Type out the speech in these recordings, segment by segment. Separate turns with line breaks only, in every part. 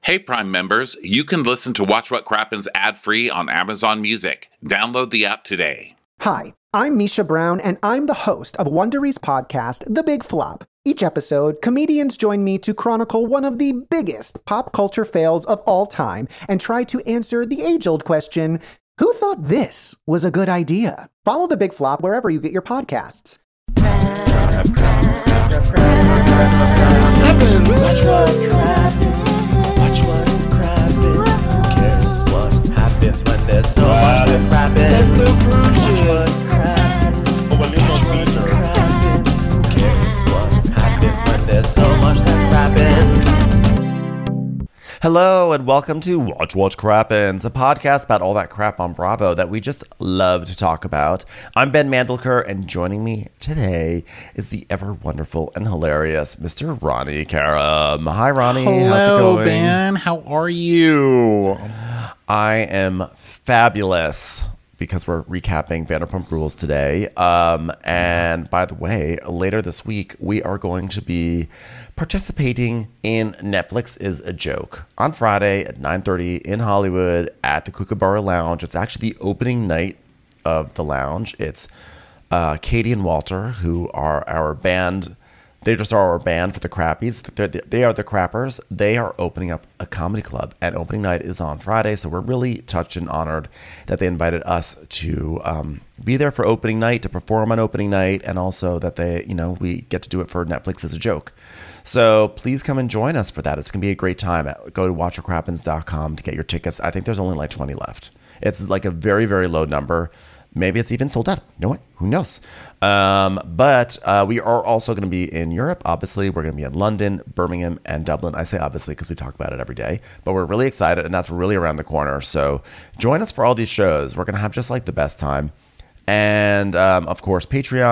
Hey, Prime members, you can listen to Watch What Crappens ad-free on Amazon Music. Download the app today.
Hi, I'm Misha Brown, and I'm the host of Wondery's podcast, The Big Flop. Each episode, comedians join me to chronicle one of the biggest pop culture fails of all time and try to answer the age-old question, who thought this was a good idea? Follow The Big Flop wherever you get your podcasts.
Watch what crappens. Who cares what happens when there's so much that crappens? Watch what crappens. Watch what crappens. Who cares what happens when there's so much that crappens?
Hello and welcome to Watch What Crappens, a podcast about all that crap on Bravo that we just love to talk about. I'm Ben Mandelker, and joining me today is the ever wonderful and hilarious Mr. Ronnie Karam. Hi, Ronnie. How's it going?
Ben. How are you?
I am fabulous because we're recapping Vanderpump Rules today. And by the way, later this week, we are going to be participating in Netflix is a Joke on Friday at 9:30 in Hollywood at the Kookaburra Lounge. It's actually the opening night of the lounge. It's Katie and Walter, who are our band. They just are our band for the Crappies. They are the Crappers. They are opening up a comedy club, and opening night is on Friday. So we're really touched and honored that they invited us to be there for opening night, to perform on opening night, and also that we get to do it for Netflix is a Joke. So please come and join us for that. It's going to be a great time. Go to watchwhatcrappens.com to get your tickets. I think there's only like 20 left. It's like a very, very low number. Maybe it's even sold out. You know what? Who knows? But we are also going to be in Europe. Obviously, we're going to be in London, Birmingham, and Dublin. I say obviously because we talk about it every day. But we're really excited, and that's really around the corner. So join us for all these shows. We're going to have just like the best time. And of course,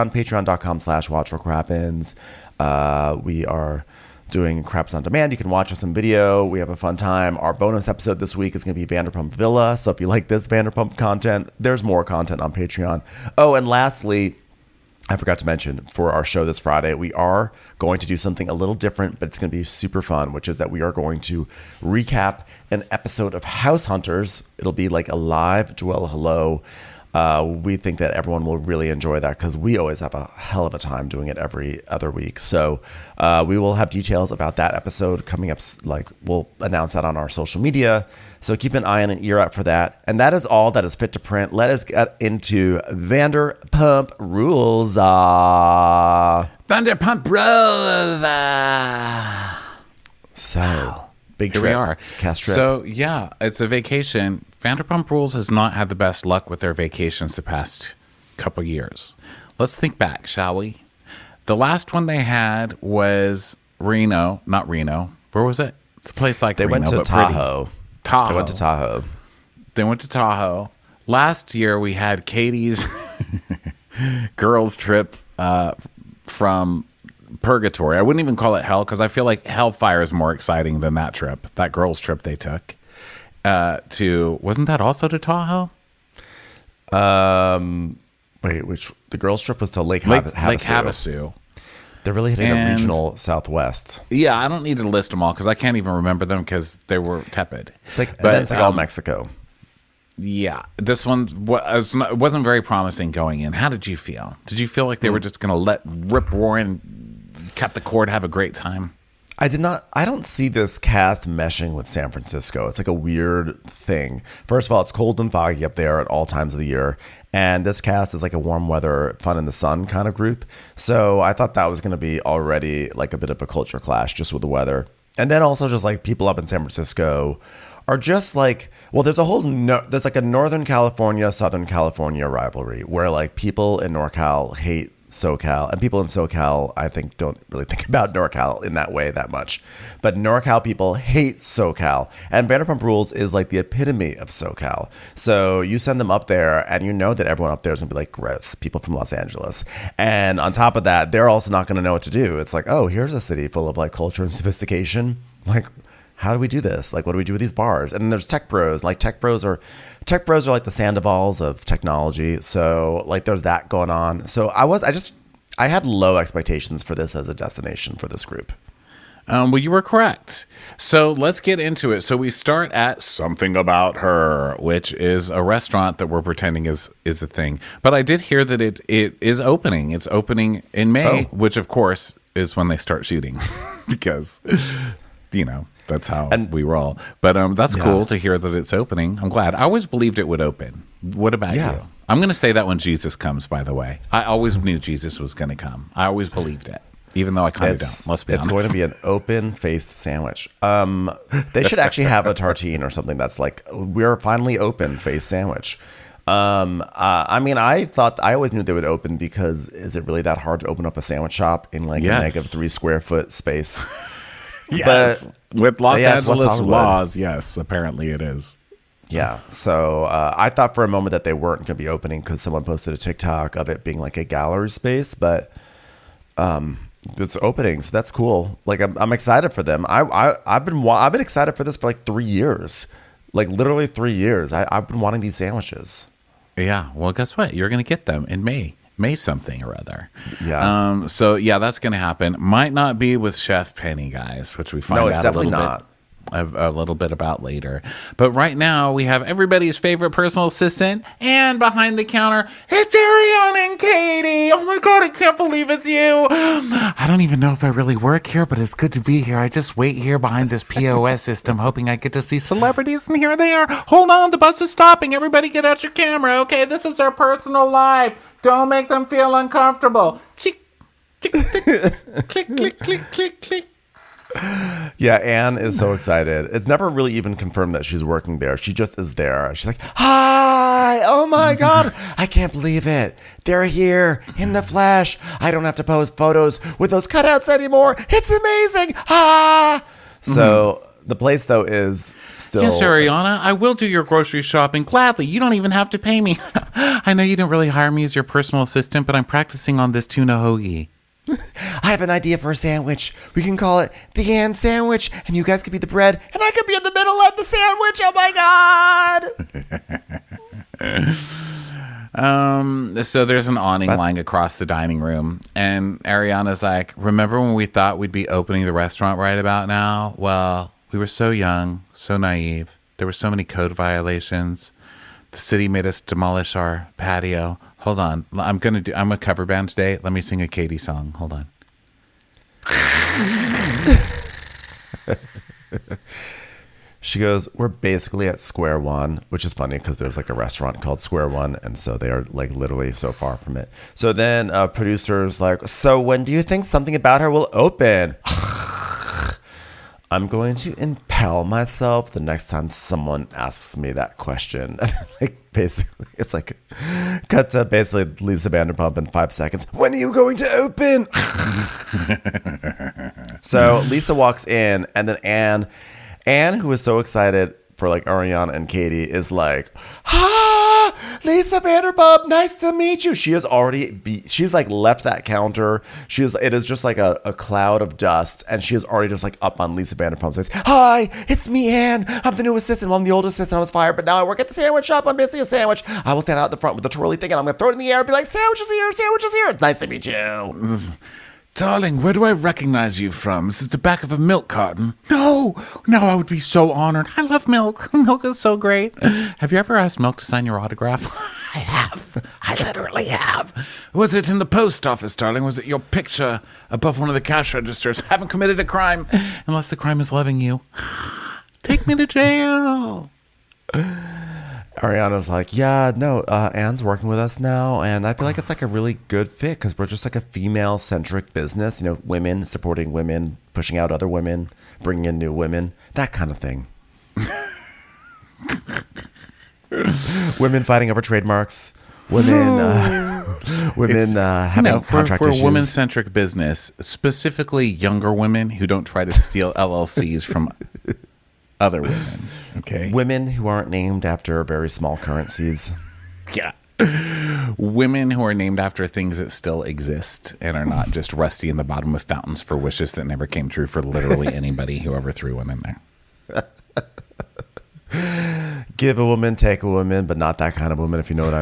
patreon.com/watchwhatcrappens. We are doing Craps on Demand. You can watch us on video. We have a fun time. Our bonus episode this week is going to be Vanderpump Villa. So if you like this Vanderpump content, there's more content on Patreon. Oh, and lastly, I forgot to mention, for our show this Friday, we are going to do something a little different, but it's going to be super fun, which is that we are going to recap an episode of House Hunters. It'll be like a live Dwell Hello. We think that everyone will really enjoy that because we always have a hell of a time doing it every other week. So we will have details about that episode coming up. Like, we'll announce that on our social media. So keep an eye and an ear out for that. And that is all that is fit to print. Let us get into Vanderpump Rules.
Vanderpump Rules.
So,
wow.
Big
Here
trip.
we are.
Cast trip.
So, yeah, it's a vacation. Vanderpump Rules has not had the best luck with their vacations the past couple years. Let's think back, shall we? The last one they had was Reno. Not Reno. Where was it? It's a place like Reno.
They went to Tahoe.
Tahoe.
They went to Tahoe.
They went to Tahoe. Last year, we had Katie's girls trip from Purgatory. I wouldn't even call it hell because I feel like Hellfire is more exciting than that trip, that girls trip they took. Wasn't that also to Tahoe?
Wait, the girls trip was to Lake Havasu. They're really hitting the regional Southwest.
Yeah, I don't need to list them all because I can't even remember them because they were tepid.
It's like, all Mexico.
Yeah, this one wasn't very promising going in. How did you feel? Did you feel like they were just going to let rip roar and cut the cord, have a great time?
I don't see this cast meshing with San Francisco. It's like a weird thing. First of all, it's cold and foggy up there at all times of the year. And this cast is like a warm weather, fun in the sun kind of group. So I thought that was going to be already like a bit of a culture clash just with the weather. And then also just like people up in San Francisco are just like, well, there's like a Northern California, Southern California rivalry where like people in NorCal hate SoCal, and people in SoCal, I think, don't really think about NorCal in that way that much. But NorCal people hate SoCal, and Vanderpump Rules is like the epitome of SoCal. So you send them up there, and you know that everyone up there is going to be like, gross, people from Los Angeles. And on top of that, they're also not going to know what to do. It's like, oh, here's a city full of like culture and sophistication. Like, how do we do this? Like, what do we do with these bars? And then there's tech bros. Like, tech bros are like the Sandovals of technology. So like there's that going on. So I had low expectations for this as a destination for this group.
Well, you were correct. So let's get into it. So we start at Something About Her, which is a restaurant that we're pretending is a thing. But I did hear that it is opening. It's opening in May, which of course is when they start shooting, because that's how we roll. But that's cool to hear that it's opening. I'm glad. I always believed it would open. What about you? I'm going to say that when Jesus comes. By the way, I always knew Jesus was going to come. I always believed it. Even though I kind of don't. Let's be honest.
It's going to be an open-faced sandwich. They should actually have a tartine or something that's like, we're finally open-faced sandwich. I mean, I always knew they would open because is it really that hard to open up a sandwich shop in like a negative 3 square foot space?
Yes. But with Los Angeles
West
laws, yes, apparently it is.
Yeah. So I thought for a moment that they weren't going to be opening because someone posted a TikTok of it being like a gallery space, but it's opening, so that's cool. Like I'm excited for them. I've been excited for this for like 3 years, like literally 3 years. I've been wanting these sandwiches.
Yeah. Well, guess what? You're going to get them in May something or other.
Yeah.
So yeah, that's going to happen. Might not be with Chef Penny, guys, which we find out a little bit about later. But right now we have everybody's favorite personal assistant and behind the counter, it's Ariana and Katie. Oh my God, I can't believe it's you. I don't even know if I really work here, but it's good to be here. I just wait here behind this POS system hoping I get to see celebrities, and here they are. Hold on, the bus is stopping. Everybody get out your camera, okay? This is their personal life. Don't make them feel uncomfortable. Click, click, click, click, click, click, click, click.
Yeah, Anne is so excited. It's never really even confirmed that she's working there. She just is there. She's like, hi, oh my God, I can't believe it. They're here in the flesh. I don't have to post photos with those cutouts anymore. It's amazing. So the place, though, is still...
Yes, Ariana, I will do your grocery shopping gladly. You don't even have to pay me. I know you didn't really hire me as your personal assistant, but I'm practicing on this tuna hoagie.
I have an idea for a sandwich. We can call it the Ann sandwich, and you guys could be the bread, and I could be in the middle of the sandwich. Oh my God!
So there's an awning lying across the dining room, and Ariana's like, remember when we thought we'd be opening the restaurant right about now? Well, we were so young, so naive. There were so many code violations. The city made us demolish our patio. Hold on. I'm a cover band today. Let me sing a Katie song. Hold on.
She goes, we're basically at square one, which is funny because there's like a restaurant called Square One. And so they are like literally so far from it. So then producers like, so when do you think Something About Her will open? I'm going to impel myself the next time someone asks me that question. Like basically, it's like cut to basically Lisa Vanderpump in 5 seconds. When are you going to open? So Lisa walks in, and then Anne, who is so excited for like Ariana and Katie, is like, Lisa Vanderpump, nice to meet you. She has she's like left that counter. It is just like a cloud of dust, and she is already just like up on Lisa Vanderpump's face. Hi, it's me, Anne. I'm the new assistant. Well, I'm the old assistant. I was fired, but now I work at the sandwich shop. I'm basically a sandwich. I will stand out the front with the twirly thing, and I'm gonna throw it in the air and be like, sandwiches here, sandwiches here. It's nice to meet you.
Darling, where do I recognize you from? Is it the back of a milk carton? No, I would be so honored. I love milk. Milk is so great. Have you ever asked Milk to sign your autograph? I have. I literally have. Was it in the post office, darling? Was it your picture above one of the cash registers? Haven't committed a crime unless the crime is loving you. Take me to jail.
Ariana's like, yeah, no, Anne's working with us now, and I feel like it's like a really good fit because we're just like a female-centric business, women supporting women, pushing out other women, bringing in new women, that kind of thing. Women fighting over trademarks, women having contract issues.
We're a women-centric business, specifically younger women who don't try to steal LLCs from other women. Okay.
Women who aren't named after very small currencies.
Yeah. Women who are named after things that still exist and are not just rusty in the bottom of fountains for wishes that never came true for literally anybody who ever threw one in there.
Give a woman, take a woman, but not that kind of woman, if you know what I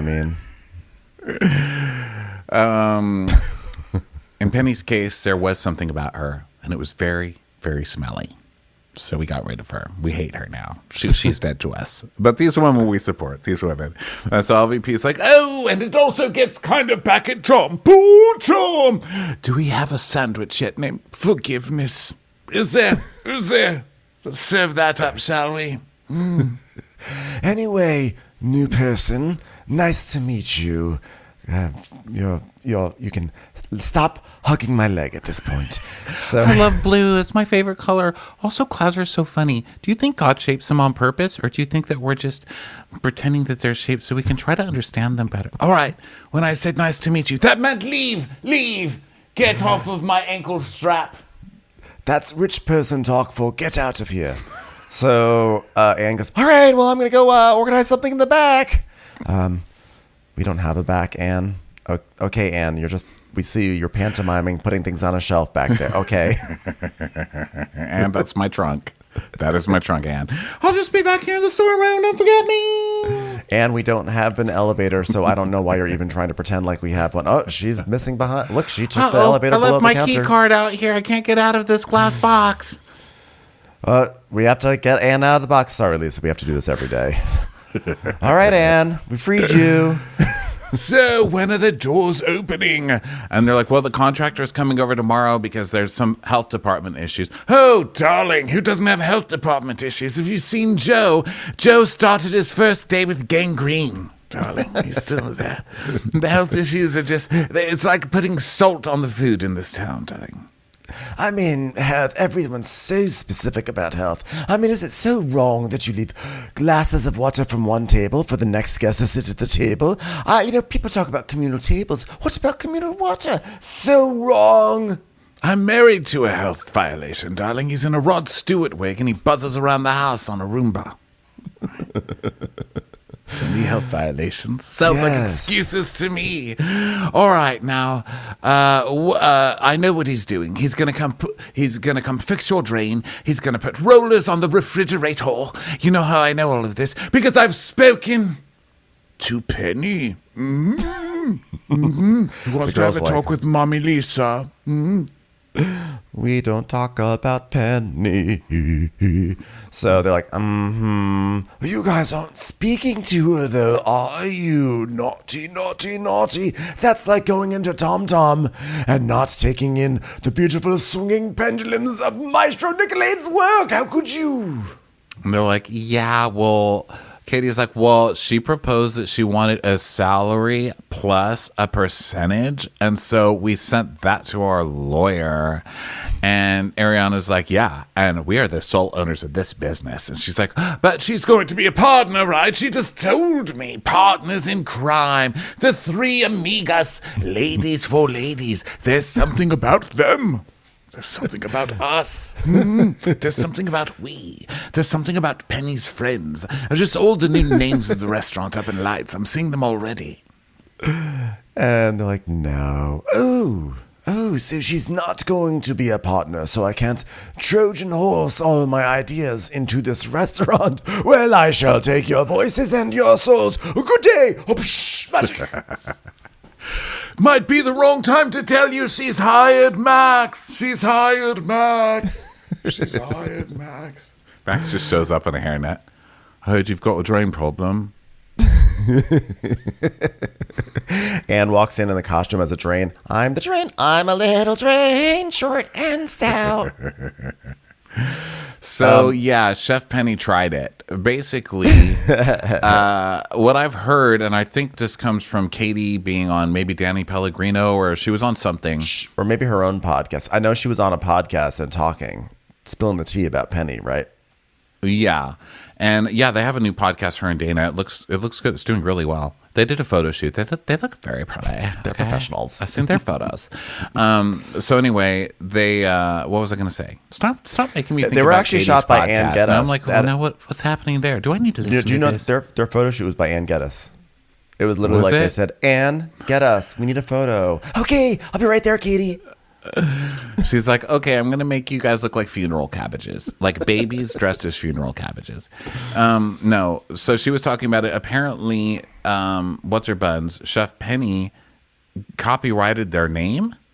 mean.
In Penny's case, there was something about her, and it was very, very smelly. So we got rid of her. We hate her now. She's dead to us. But these women we support. These women. And so LVP's like, oh, and it also gets kind of back at Tom. Poor Tom. Do we have a sandwich yet named Forgiveness? Is there? Let's serve that up, shall we?
Anyway, new person, nice to meet you. You can stop hugging my leg at this point. So
I love blue. It's my favorite color. Also, clouds are so funny. Do you think God shapes them on purpose, or do you think that we're just pretending that they're shaped so we can try to understand them better? All right. When I said nice to meet you, that meant leave. Get off of my ankle strap.
that's rich person talk for get out of here. So Anne goes, all right, well, I'm going to go organize something in the back. We don't have a back, Anne. Okay, Anne, we see you're pantomiming, putting things on a shelf back there. Okay.
And that's my trunk. That is my trunk, Anne. I'll just be back here in the storeroom. Don't forget me.
And we don't have an elevator, so I don't know why you're even trying to pretend like we have one. Oh, she's missing behind. Look, she took the elevator
I
below
left
the
my
counter.
key card out here. I can't get out of this glass box.
We have to get Anne out of the box. Sorry, Lisa, we have to do this every day. All right, Anne, we freed you.
So when are the doors opening? And they're like, well, the contractor's coming over tomorrow because there's some health department issues. Oh, darling, who doesn't have health department issues? Have you seen Joe? Joe started his first day with gangrene. Darling, he's still there. The health issues are it's like putting salt on the food in this town, darling.
I mean, health, everyone's so specific about health. I mean, is it so wrong that you leave glasses of water from one table for the next guest to sit at the table? People talk about communal tables. What about communal water? So wrong.
I'm married to a health violation, darling. He's in a Rod Stewart wig and he buzzes around the house on a Roomba. So many health violations. Sounds like
Yes.
excuses to me. All right, now I know what he's doing. He's gonna come. He's gonna come fix your drain. He's gonna put rollers on the refrigerator. You know how I know all of this because I've spoken to Penny. Mm-hmm. He wants to have
girl's
a
like-
talk with Mommy Lisa.
We don't talk about Penny. So they're like, You guys aren't speaking to her, though, are you? Naughty, naughty, naughty. That's like going into Tom Tom and not taking in the beautiful swinging pendulums of Maestro Nicolade's work. How could you?
And they're like, yeah, well, Katie's like, well, she proposed that she wanted a salary plus a percentage. And so we sent that to our lawyer. And Ariana's like, yeah, and we are the sole owners of this business. And she's like, but she's going to be a partner, right? She just told me. Partners in crime. The three amigas. Ladies for ladies. There's something about them. There's something about us. There's something about we. There's something about Penny's friends. Just all the new names of the restaurant up in lights. I'm seeing them already.
And they're like, no. Oh, so she's not going to be a partner, so I can't Trojan horse all my ideas into this restaurant. Well, I shall take your voices and your souls. Good day. Oh, psh, magic.
Might be the wrong time to tell you she's hired Max. She's hired Max. She's hired Max. Max just shows up in a hairnet. I heard you've got a drain problem.
Anne walks in the costume as a drain. I'm the drain. I'm a little drain, short and stout.
So, yeah, Chef Penny tried it. Basically, what I've heard, and I think this comes from Katie being on maybe Danny Pellegrino, or she was on something.
Or maybe her own podcast. I know she was on a podcast and talking, spilling the tea about Penny, right?
Yeah. And yeah, they have a new podcast, her and Dana. It looks good. It's doing really well. They did a photo shoot. They look very pretty.
They're professionals.
I've seen their photos. So anyway, they what was I going to say? Stop making me think
They were
about
actually
Katie's
shot by
podcast.
Ann
And
Geddes.
I'm like, well, now what's happening there? Do I need to listen
Do you
to
know
this?
their photo shoot was by Ann Geddes? It was literally
Was
like
it?
they said, Anne, get us. We need a photo. Okay, I'll be right there, Katie.
She's like, okay, I'm going to make you guys look like funeral cabbages, like babies dressed as funeral cabbages. No, so she was talking about it. Apparently, what's her buns? Chef Penny copyrighted their name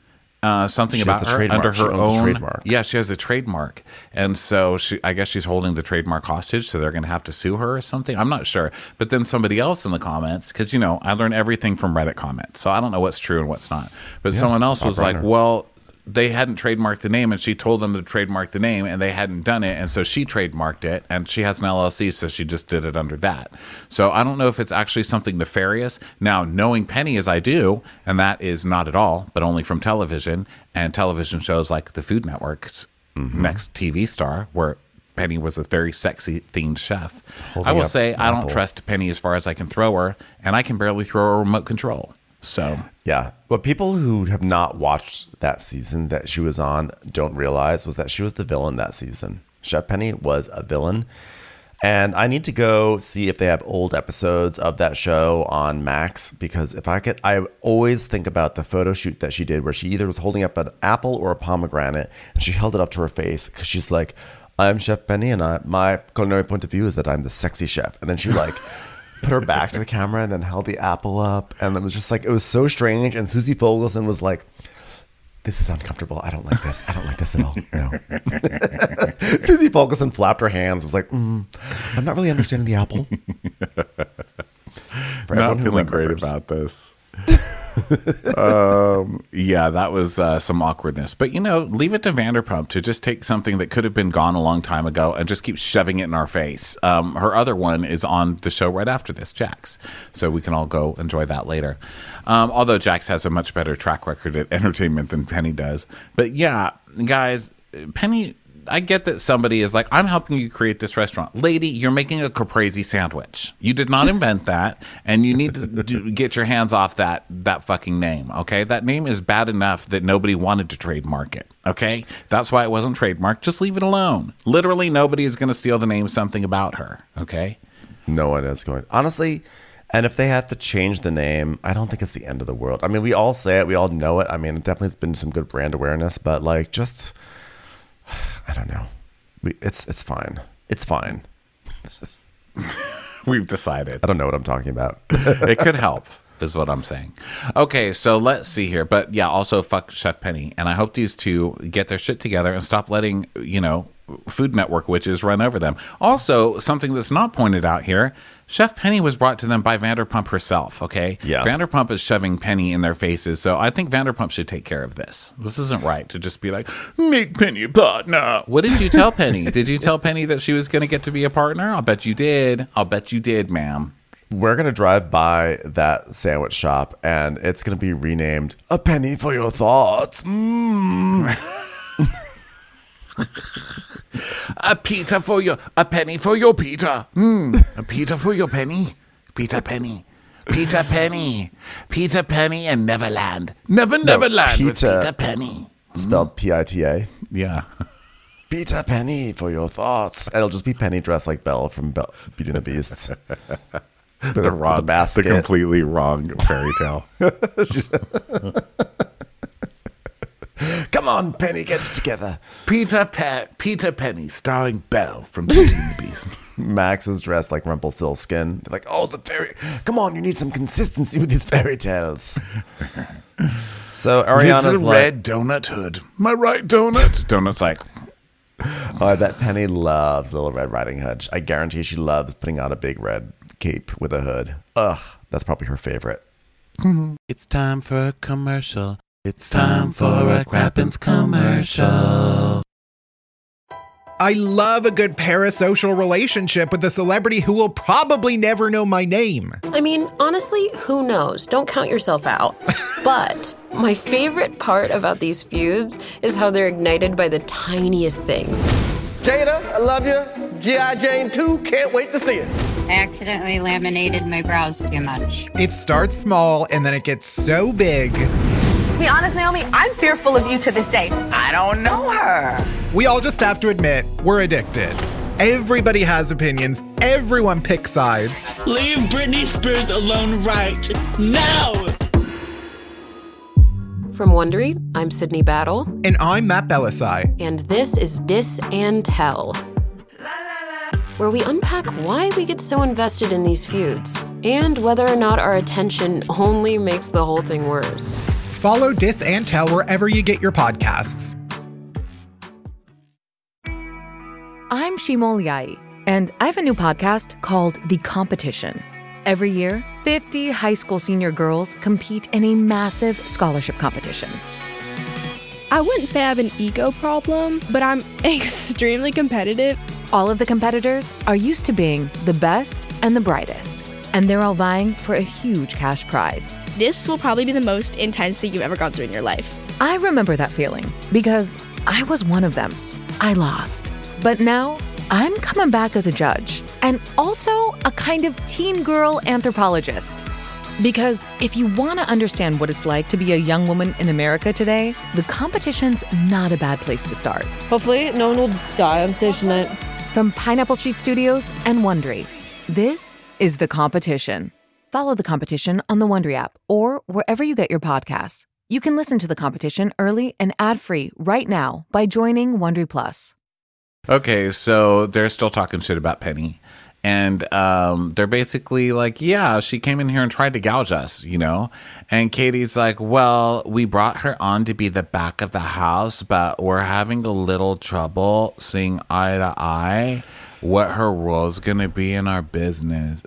something
She has
about
the
her
trademark.
under
She
her
owns the
own.
trademark.
Yeah, she has a trademark, and so I guess she's holding the trademark hostage. So they're going to have to sue her or something. I'm not sure. But then somebody else in the comments, because I learn everything from Reddit comments, so I don't know what's true and what's not. But someone else was like, well, they hadn't trademarked the name, and she told them to trademark the name, and they hadn't done it, and so she trademarked it, and she has an LLC, so she just did it under that. So I don't know if it's actually something nefarious. Now, knowing Penny as I do, and that is not at all, but only from television, and television shows like the Food Network's Next TV Star, where Penny was a very sexy themed chef. I will say I don't trust Penny as far as I can throw her, and I can barely throw a remote control. So
yeah, what people who have not watched that season that she was on don't realize was that she was the villain that season. Chef Penny was a villain. And I need to go see if they have old episodes of that show on Max, because I always think about the photo shoot that she did where she either was holding up an apple or a pomegranate, and she held it up to her face because she's like, I'm Chef Penny, and my culinary point of view is that I'm the sexy chef. And then she put her back to the camera and then held the apple up, and it was just it was so strange. And Susie Fogelson was like, this is uncomfortable. I don't like this. I don't like this at all. No. Susie Fogelson flapped her hands, was like, I'm not really understanding the apple.
Not feeling great about this. Yeah, that was some awkwardness. But leave it to Vanderpump to just take something that could have been gone a long time ago and just keep shoving it in our face. Her other one is on the show right after this, Jax. So we can all go enjoy that later. Although Jax has a much better track record at entertainment than Penny does. But yeah, guys, Penny, I get that somebody is like, I'm helping you create this restaurant. Lady, you're making a caprese sandwich. You did not invent that, and you need to get your hands off that fucking name, okay? That name is bad enough that nobody wanted to trademark it, okay? That's why it wasn't trademarked. Just leave it alone. Literally, nobody is going to steal the name something about her, okay?
No one is going. Honestly, and if they have to change the name, I don't think it's the end of the world. I mean, we all say it. We all know it. I mean, it definitely has been some good brand awareness, but just... I don't know. It's fine. It's fine.
We've decided.
I don't know what I'm talking about.
It could help, is what I'm saying. Okay, so let's see here. But yeah, also fuck Chef Penny. And I hope these two get their shit together and stop letting, Food Network witches run over them. Also, something that's not pointed out here, Chef Penny was brought to them by Vanderpump herself, okay?
Yeah.
Vanderpump is shoving Penny in their faces, so I think Vanderpump should take care of this. This isn't right to just be like, make Penny a partner. What did you tell Penny? Did you tell Penny that she was going to get to be a partner? I'll bet you did. I'll bet you did, ma'am.
We're going to drive by that sandwich shop, and it's going to be renamed A Penny for Your Thoughts.
A penny for your Peter. A Peter for your penny. Peter Penny. Peter Penny. Peter Penny and Neverland. Neverland with Peter Penny.
Spelled Pita.
Yeah.
Peter Penny for your thoughts. And it'll just be Penny dressed like Belle from Beauty and the Beast.
The completely wrong fairy tale.
Come on, Penny, get it together.
Peter Penny, starring Belle from Beauty and the Beast.
Max is dressed like Rumpelstiltskin. They're like, oh, the fairy. Come on, you need some consistency with these fairy tales. So Ariana's
it's a red donut hood. My right donut? Donut's like...
Oh, I bet Penny loves Little Red Riding Hood. I guarantee she loves putting on a big red cape with a hood. Ugh, that's probably her favorite.
It's time for a commercial. It's time for a Crappens commercial.
I love a good parasocial relationship with a celebrity who will probably never know my name.
I mean, honestly, who knows? Don't count yourself out. But my favorite part about these feuds is how they're ignited by the tiniest things.
Jada, I love you. G.I. Jane 2, can't wait to see it.
I accidentally laminated my brows too much.
It starts small and then it gets so big.
To be honest, Naomi, I'm fearful of you to this day.
I don't know her.
We all just have to admit, we're addicted. Everybody has opinions. Everyone picks sides.
Leave Britney Spears alone right now.
From Wondery, I'm Sydney Battle.
And I'm Matt Belisai.
And this is Dis and Tell, where we unpack why we get so invested in these feuds and whether or not our attention only makes the whole thing worse.
Follow Dis and Tell wherever you get your podcasts.
I'm Shimol Yai, and I have a new podcast called The Competition. Every year, 50 high school senior girls compete in a massive scholarship competition.
I wouldn't say I have an ego problem, but I'm extremely competitive.
All of the competitors are used to being the best and the brightest, and they're all vying for a huge cash prize.
This will probably be the most intense thing you've ever gone through in your life.
I remember that feeling because I was one of them. I lost. But now I'm coming back as a judge and also a kind of teen girl anthropologist. Because if you want to understand what it's like to be a young woman in America today, the competition's not a bad place to start.
Hopefully no one will die on stage tonight.
From Pineapple Street Studios and Wondery, this is The Competition. Follow The Competition on the Wondery app or wherever you get your podcasts. You can listen to The Competition early and ad-free right now by joining Wondery Plus.
Okay, so they're still talking shit about Penny. And they're basically like, yeah, she came in here and tried to gouge us, you know? And Katie's like, well, we brought her on to be the back of the house, but we're having a little trouble seeing eye to eye what her role's going to be in our business.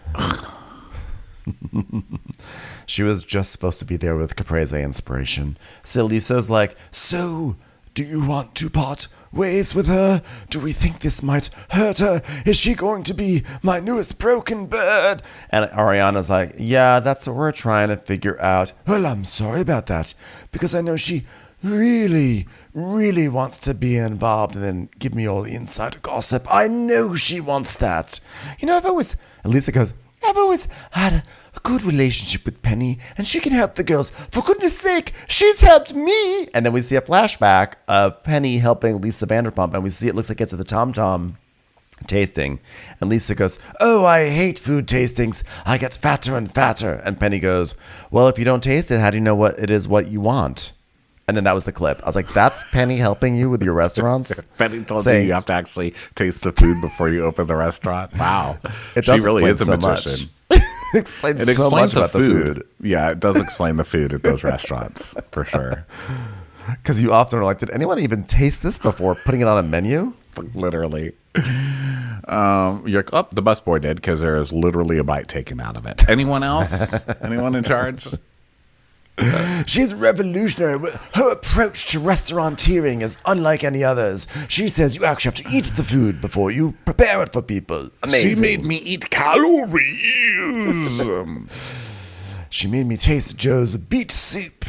She was just supposed to be there with Caprese inspiration. So Lisa's like, so, do you want to part ways with her? Do we think this might hurt her? Is she going to be my newest broken bird? And Ariana's like, yeah, that's what we're trying to figure out. Well, I'm sorry about that, because I know she really, really wants to be involved and then give me all the insider gossip. I know she wants that. You know, and Lisa goes, I've always had a good relationship with Penny, and she can help the girls. For goodness sake, she's helped me. And then we see a flashback of Penny helping Lisa Vanderpump, and we see it looks like it's at the Tom Tom tasting. And Lisa goes, oh, I hate food tastings. I get fatter and fatter. And Penny goes, well, if you don't taste it, how do you know what it is what you want? And then that was the clip. I was like, that's Penny helping you with your restaurants?
Penny told you have to actually taste the food before you open the restaurant. Wow.
It does
she really is a
so
magician.
It explains so much about the food.
Yeah, it does explain the food at those restaurants, for sure.
Because you often are like, did anyone even taste this before putting it on a menu?
Literally. You're like, oh, the busboy did, because there is literally a bite taken out of it. Anyone else? Anyone in charge?
She's revolutionary. Her approach to restauranteering is unlike any others. She says you actually have to eat the food before you prepare it for people. Amazing.
She made me eat calories.
She made me taste Joe's beet soup.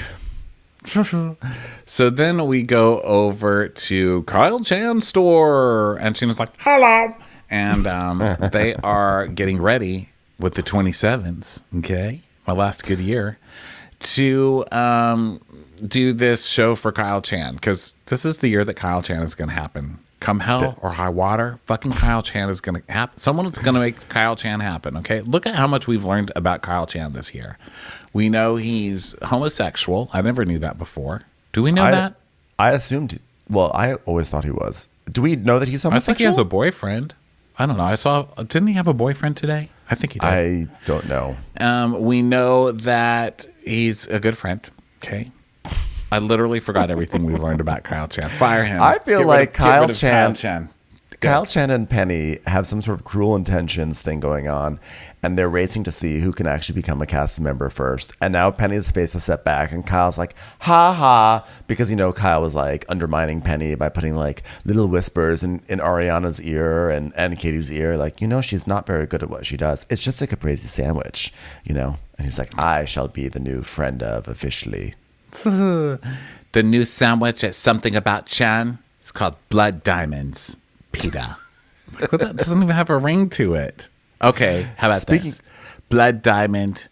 So then we go over to Kyle Chan's store, and Sheena's like, hello. And they are getting ready with the 27s, okay? My last good year. To do this show for Kyle Chan, because this is the year that Kyle Chan is going to happen. Come hell or high water, fucking Kyle Chan is going to happen. Someone's going to make Kyle Chan happen, okay? Look at how much we've learned about Kyle Chan this year. We know he's homosexual. I never knew that before. Do we know that?
I assumed, well, I always thought he was. Do we know that he's homosexual?
I think he has a boyfriend. I don't know. Didn't he have a boyfriend today? I think he did.
I don't know.
We know that he's a good friend. Okay. I literally forgot everything we learned about Kyle Chan. Fire him.
I feel like Kyle Chan
Kyle
Chan and Penny have some sort of cruel intentions thing going on, and they're racing to see who can actually become a cast member first. And now Penny's face a setback, and Kyle's like, ha ha, because, you know, Kyle was like undermining Penny by putting like little whispers in Ariana's ear and Katie's ear, like, you know, she's not very good at what she does. It's just a caprese sandwich, you know? And he's like, I shall be the new friend of officially.
The new sandwich at Something About Chan. It's called Blood Diamonds. Pita. Like, that doesn't even have a ring to it. Okay, how about this? Blood Diamond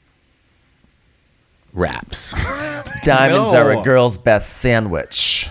wraps.
Diamonds are a girl's best sandwich.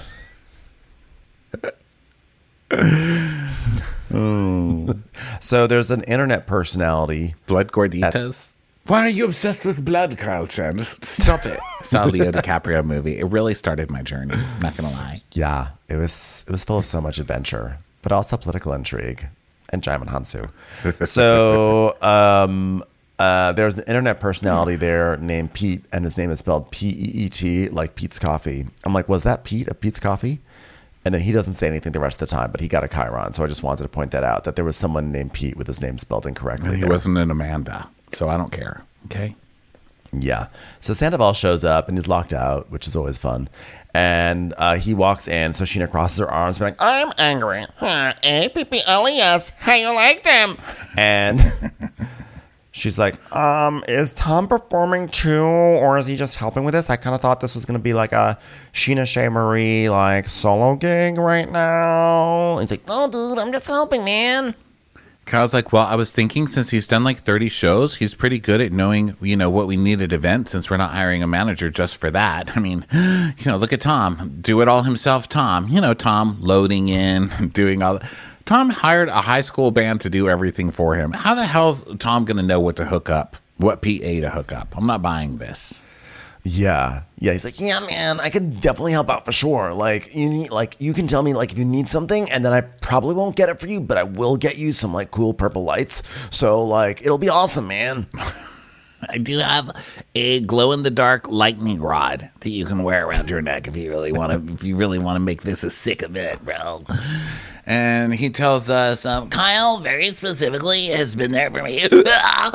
So there's an internet personality.
Blood Gorditas? Why are you obsessed with blood, Kyle Chan? Just stop it. Saw a Leo DiCaprio movie. It really started my journey. Not gonna lie.
Yeah, it was full of so much adventure, but also political intrigue and Jaimin Hansu. So There's an internet personality there named Pete, and his name is spelled P-E-E-T, like Pete's Coffee. I'm like, was that Pete of Pete's Coffee? And then he doesn't say anything the rest of the time, but he got a Chiron. So I just wanted to point that out, that there was someone named Pete with his name spelled incorrectly.
He wasn't an Amanda, so I don't care. Okay.
Yeah. So Sandoval shows up and he's locked out, which is always fun. And he walks in. So Sheena crosses her arms, being like, I'm angry. A-P-P-L-E-S. How you like them? And she's like, is Tom performing too? Or is he just helping with this? I kind of thought this was going to be like a Sheena Shea Marie like solo gig right now. And he's like, no, dude, I'm just helping, man.
Kyle's like, well, I was thinking since he's done like 30 shows, he's pretty good at knowing, what we need at events since we're not hiring a manager just for that. I mean, look at Tom. Do it all himself, Tom. Tom loading in, doing all that. Tom hired a high school band to do everything for him. How the hell is Tom going to know what to hook up, what PA to hook up? I'm not buying this.
Yeah. He's like, yeah, man, I can definitely help out for sure. Like, you can tell me like if you need something, and then I probably won't get it for you, but I will get you some like cool purple lights. So like, it'll be awesome, man.
I do have a glow-in-the-dark lightning rod that you can wear around your neck if you really want to. If you really want to make this a sick event, bro.
And he tells us,
Kyle very specifically has been there for me. Hold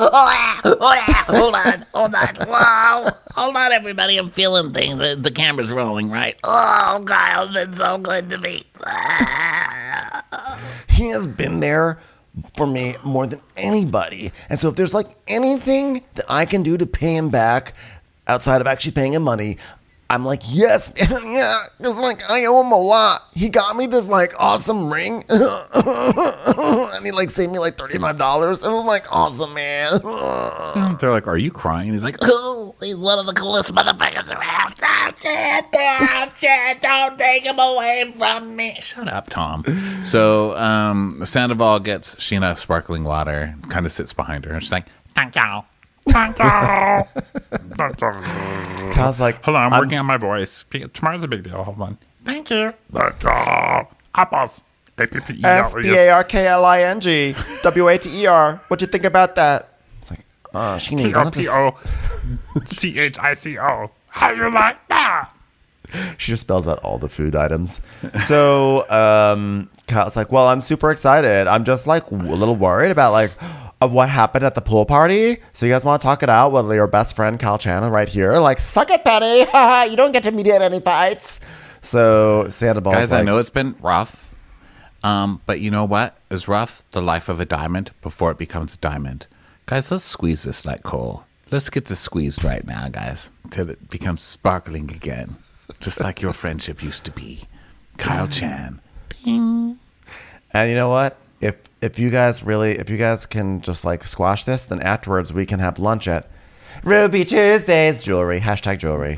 on. Whoa. Hold on, everybody. I'm feeling things. The camera's rolling, right? Oh, Kyle's been so good to me.
He has been there for me more than anybody. And so if there's like anything that I can do to pay him back outside of actually paying him money, I'm like, yes, man, yeah, because like I owe him a lot. He got me this like awesome ring, and he like saved me like $35. It was like awesome, man.
They're like, are you crying? He's like,
oh, he's one of the coolest motherfuckers around. Shit, don't take him away from me.
Shut up, Tom. So Sandoval gets Sheena sparkling water, kind of sits behind her, and she's like,
thank you.
Kyle's
like,
hold on, I'm working on my voice. Tomorrow's a big deal. Hold on. Thank you. Apples.
S-P-A-R-K-L-I-N-G W-A-T-E-R. What'd you think about that? It's like, Sheena, you don't have to...
P-O-P-O-C-H-I-C-O. How you like that?
She just spells out all the food items. So Kyle's like, well, I'm super excited. I'm just like a little worried about like of what happened at the pool party. So you guys want to talk it out with your best friend Kyle Chan right here? Like, suck it, Penny. You don't get to mediate any fights. So Sandoval's
guys,
like,
I know it's been rough, but you know what is rough? The life of a diamond before it becomes a diamond. Guys, let's squeeze this like coal. Let's get this squeezed right now, guys, until it becomes sparkling again, just like your friendship used to be. Kyle Chan.
Bing.
And you know what? If you guys can just like squash this, then afterwards we can have lunch at Ruby Tuesdays Jewelry. #jewelry.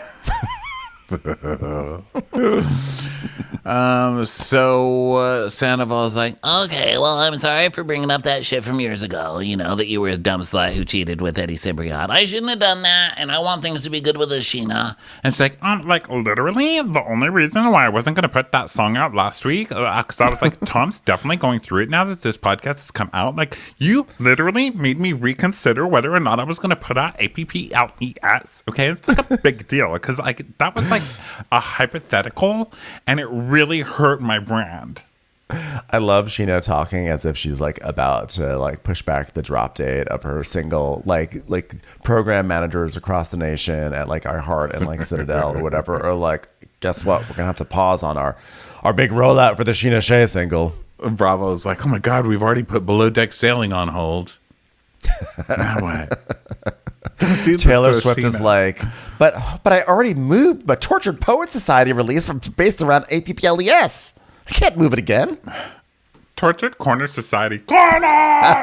So Sandoval's like,
okay, well, I'm sorry for bringing up that shit from years ago. You know, that you were a dumb slut who cheated with Eddie Cibrian. I shouldn't have done that, and I want things to be good with Sheena.
And she's like,
literally, the only reason why I wasn't going to put that song out last week, because I was like, Tom's definitely going through it now that this podcast has come out. Like, you literally made me reconsider whether or not I was going to put out APPLES. Okay, it's like a big deal, because like that was like a hypothetical, and it really hurt my brand.
I love Sheena talking as if she's like about to like push back the drop date of her single, like program managers across the nation at like Our Heart and like Citadel or whatever, or like, guess what? We're gonna have to pause on our big rollout for the Sheena Shea single.
Bravo's like, oh my God, we've already put Below Deck Sailing on hold. Now what?
Taylor Swift is like, but I already moved my Tortured Poet Society release based around APPLES. I can't move it again.
Tortured Corner Society. Corner!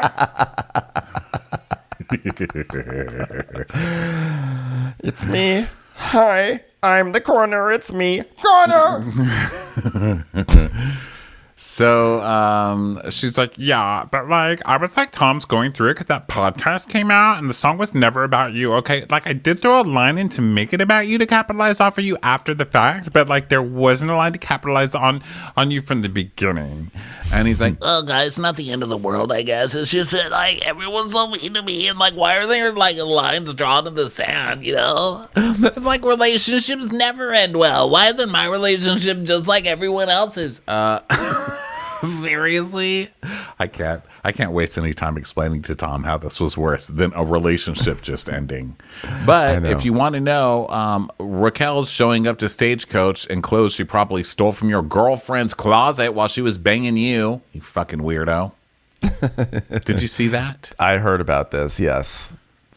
It's me. Hi, I'm the corner. It's me. Corner!
So
she's like, yeah, but like, I was like, Tom's going through it because that podcast came out and the song was never about you. Okay. Like, I did throw a line in to make it about you to capitalize off of you after the fact, but like, there wasn't a line to capitalize on you from the beginning.
And he's like,
oh, guys, it's not the end of the world, I guess. It's just that, like, everyone's so mean to me. And, like, why are there, like, lines drawn in the sand, you know? Like, relationships never end well. Why isn't my relationship just like everyone else's?
Seriously? I can't waste any time explaining to Tom how this was worse than a relationship just ending. But if you want to know, Raquel's showing up to Stagecoach in clothes she probably stole from your girlfriend's closet while she was banging you. You fucking weirdo. Did you see that?
I heard about this, yes.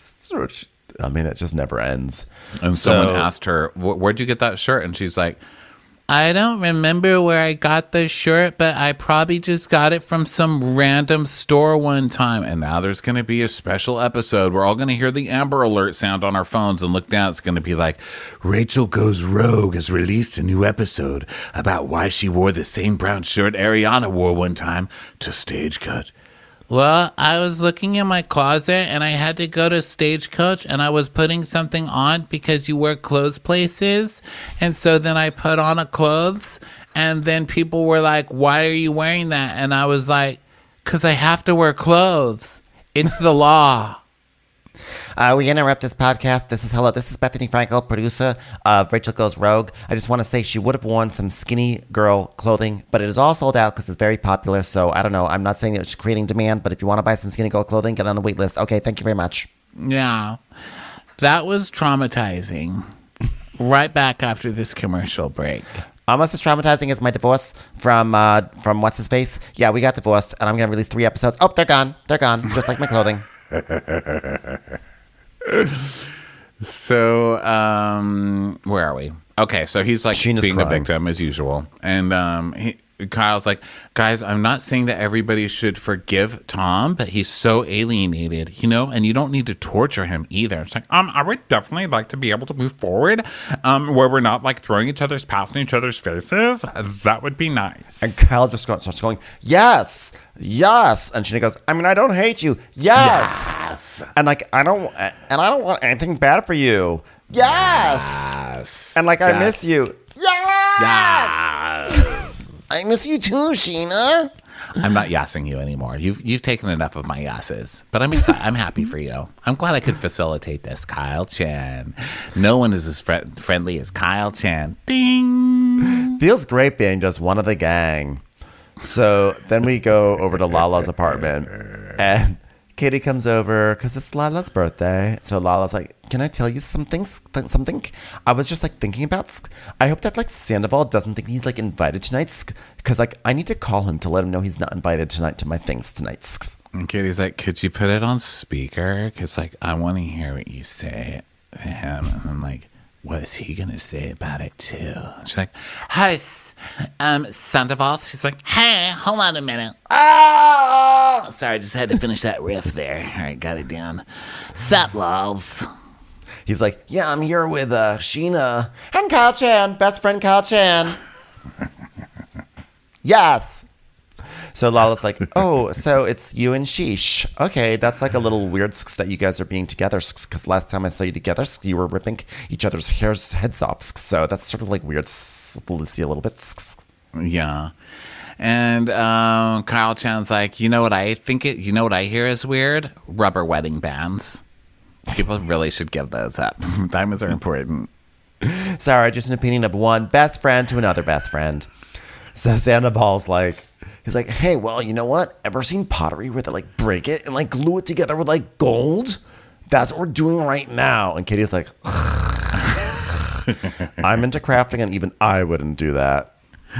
I mean, it just never ends.
And someone asked her, where'd you get that shirt? And she's like, I don't remember where I got the shirt, but I probably just got it from some random store one time. And now there's going to be a special episode. We're all going to hear the Amber Alert sound on our phones and look down. It's going to be like, Rachel Goes Rogue has released a new episode about why she wore the same brown shirt Ariana wore one time to Stagecoach. Well, I was looking in my closet and I had to go to Stagecoach and I was putting something on because you wear clothes places. And so then I put on a clothes and then people were like, why are you wearing that? And I was like, because I have to wear clothes. It's the law.
We interrupt this podcast. This is Bethany Frankel, producer of Rachel Goes Rogue. I just want to say she would have worn some skinny girl clothing, but it is all sold out because it's very popular. So I don't know. I'm not saying that it's creating demand, but if you want to buy some skinny girl clothing, get on the wait list. Okay, thank you very much.
Yeah, that was traumatizing. Right back after this commercial break.
Almost as traumatizing as my divorce from What's His Face. Yeah, we got divorced, and I'm going to release 3 episodes. Oh, they're gone. They're gone, just like my clothing.
So, where are we? Okay, so he's like
Sheena's
being
crying.
a victim as usual. And Kyle's like, guys, I'm not saying that everybody should forgive Tom, but he's so alienated, you know, and you don't need to torture him either. It's like,
I would definitely like to be able to move forward where we're not like throwing each other's past in each other's faces. That would be nice.
And Kyle just starts going, yes. And Sheena goes, I mean, I don't hate you. Yes. And like, I don't want anything bad for you. Yes. And like, I miss you. Yes.
I miss you too, Sheena.
I'm not yassing you anymore. You've taken enough of my yasses, but I'm excited. I'm happy for you. I'm glad I could facilitate this, Kyle Chan. No one is as friendly as Kyle Chan. Ding.
Feels great being just one of the gang. So then we go over to Lala's apartment, and Katie comes over because it's Lala's birthday. So Lala's like, can I tell you something? I was just like thinking about, I hope that like Sandoval doesn't think he's like invited tonight, because like I need to call him to let him know he's not invited tonight to my things tonight.
And Katie's like, could you put it on speaker? Because like, I want to hear what you say to him. And I'm like, what is he going to say about it too? She's like, hi, Sandoval. She's like,
Hey, hold on a minute. Oh! Sorry, I just had to finish that riff there. All right, got it down. Sup, love?
He's like, yeah, I'm here with Sheena and Kyle Chan, best friend Kyle Chan. Yes. So Lala's like, oh, so it's you and Sheesh. Okay, that's like a little weird that you guys are being together, because last time I saw you together, you were ripping each other's heads off. So that's sort of like weird, Lucy, a little bit.
yeah. And Kyle Chan's like, you know what I hear is weird? Rubber wedding bands. People really should give those up. Diamonds are important.
Sorry, just an opinion of one best friend to another best friend. So Sandoval's like, he's like, hey, well, you know what? Ever seen pottery where they like break it and like glue it together with like gold? That's what we're doing right now. And Katie's like, I'm into crafting and even I wouldn't do that.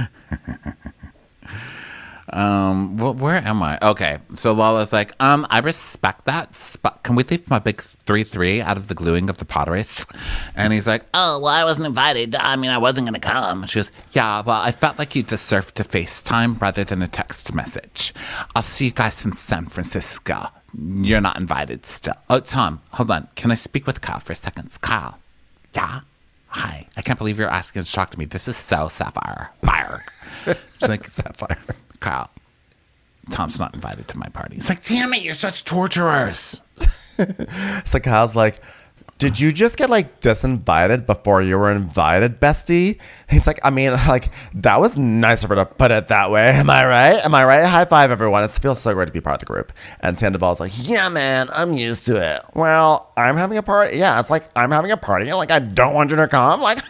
Well, where am I? Okay, so Lala's like, I respect that. Can we leave my big 3-3 out of the gluing of the pottery? And he's like,
Oh, well, I wasn't invited. I mean, I wasn't going to come.
She goes, yeah, well, I felt like you deserved to FaceTime rather than a text message. I'll see you guys in San Francisco. You're not invited still. Oh, Tom, hold on. Can I speak with Kyle for a second? Kyle. Yeah? Hi. I can't believe you're asking to talk to me. This is so Sapphire. Fire. She's like,
Sapphire.
Kyle, Tom's not invited to my party. It's like, damn it, you're such torturers.
So Kyle's like, did you just get like disinvited before you were invited, bestie? He's like, I mean, like, that was nice of her to put it that way. Am I right? Am I right? High five, everyone. It feels so great to be part of the group. And Sandoval's like, yeah, man, I'm used to it. Well, I'm having a party. Yeah, it's like, I'm having a party. Like, I don't want you to come. Like,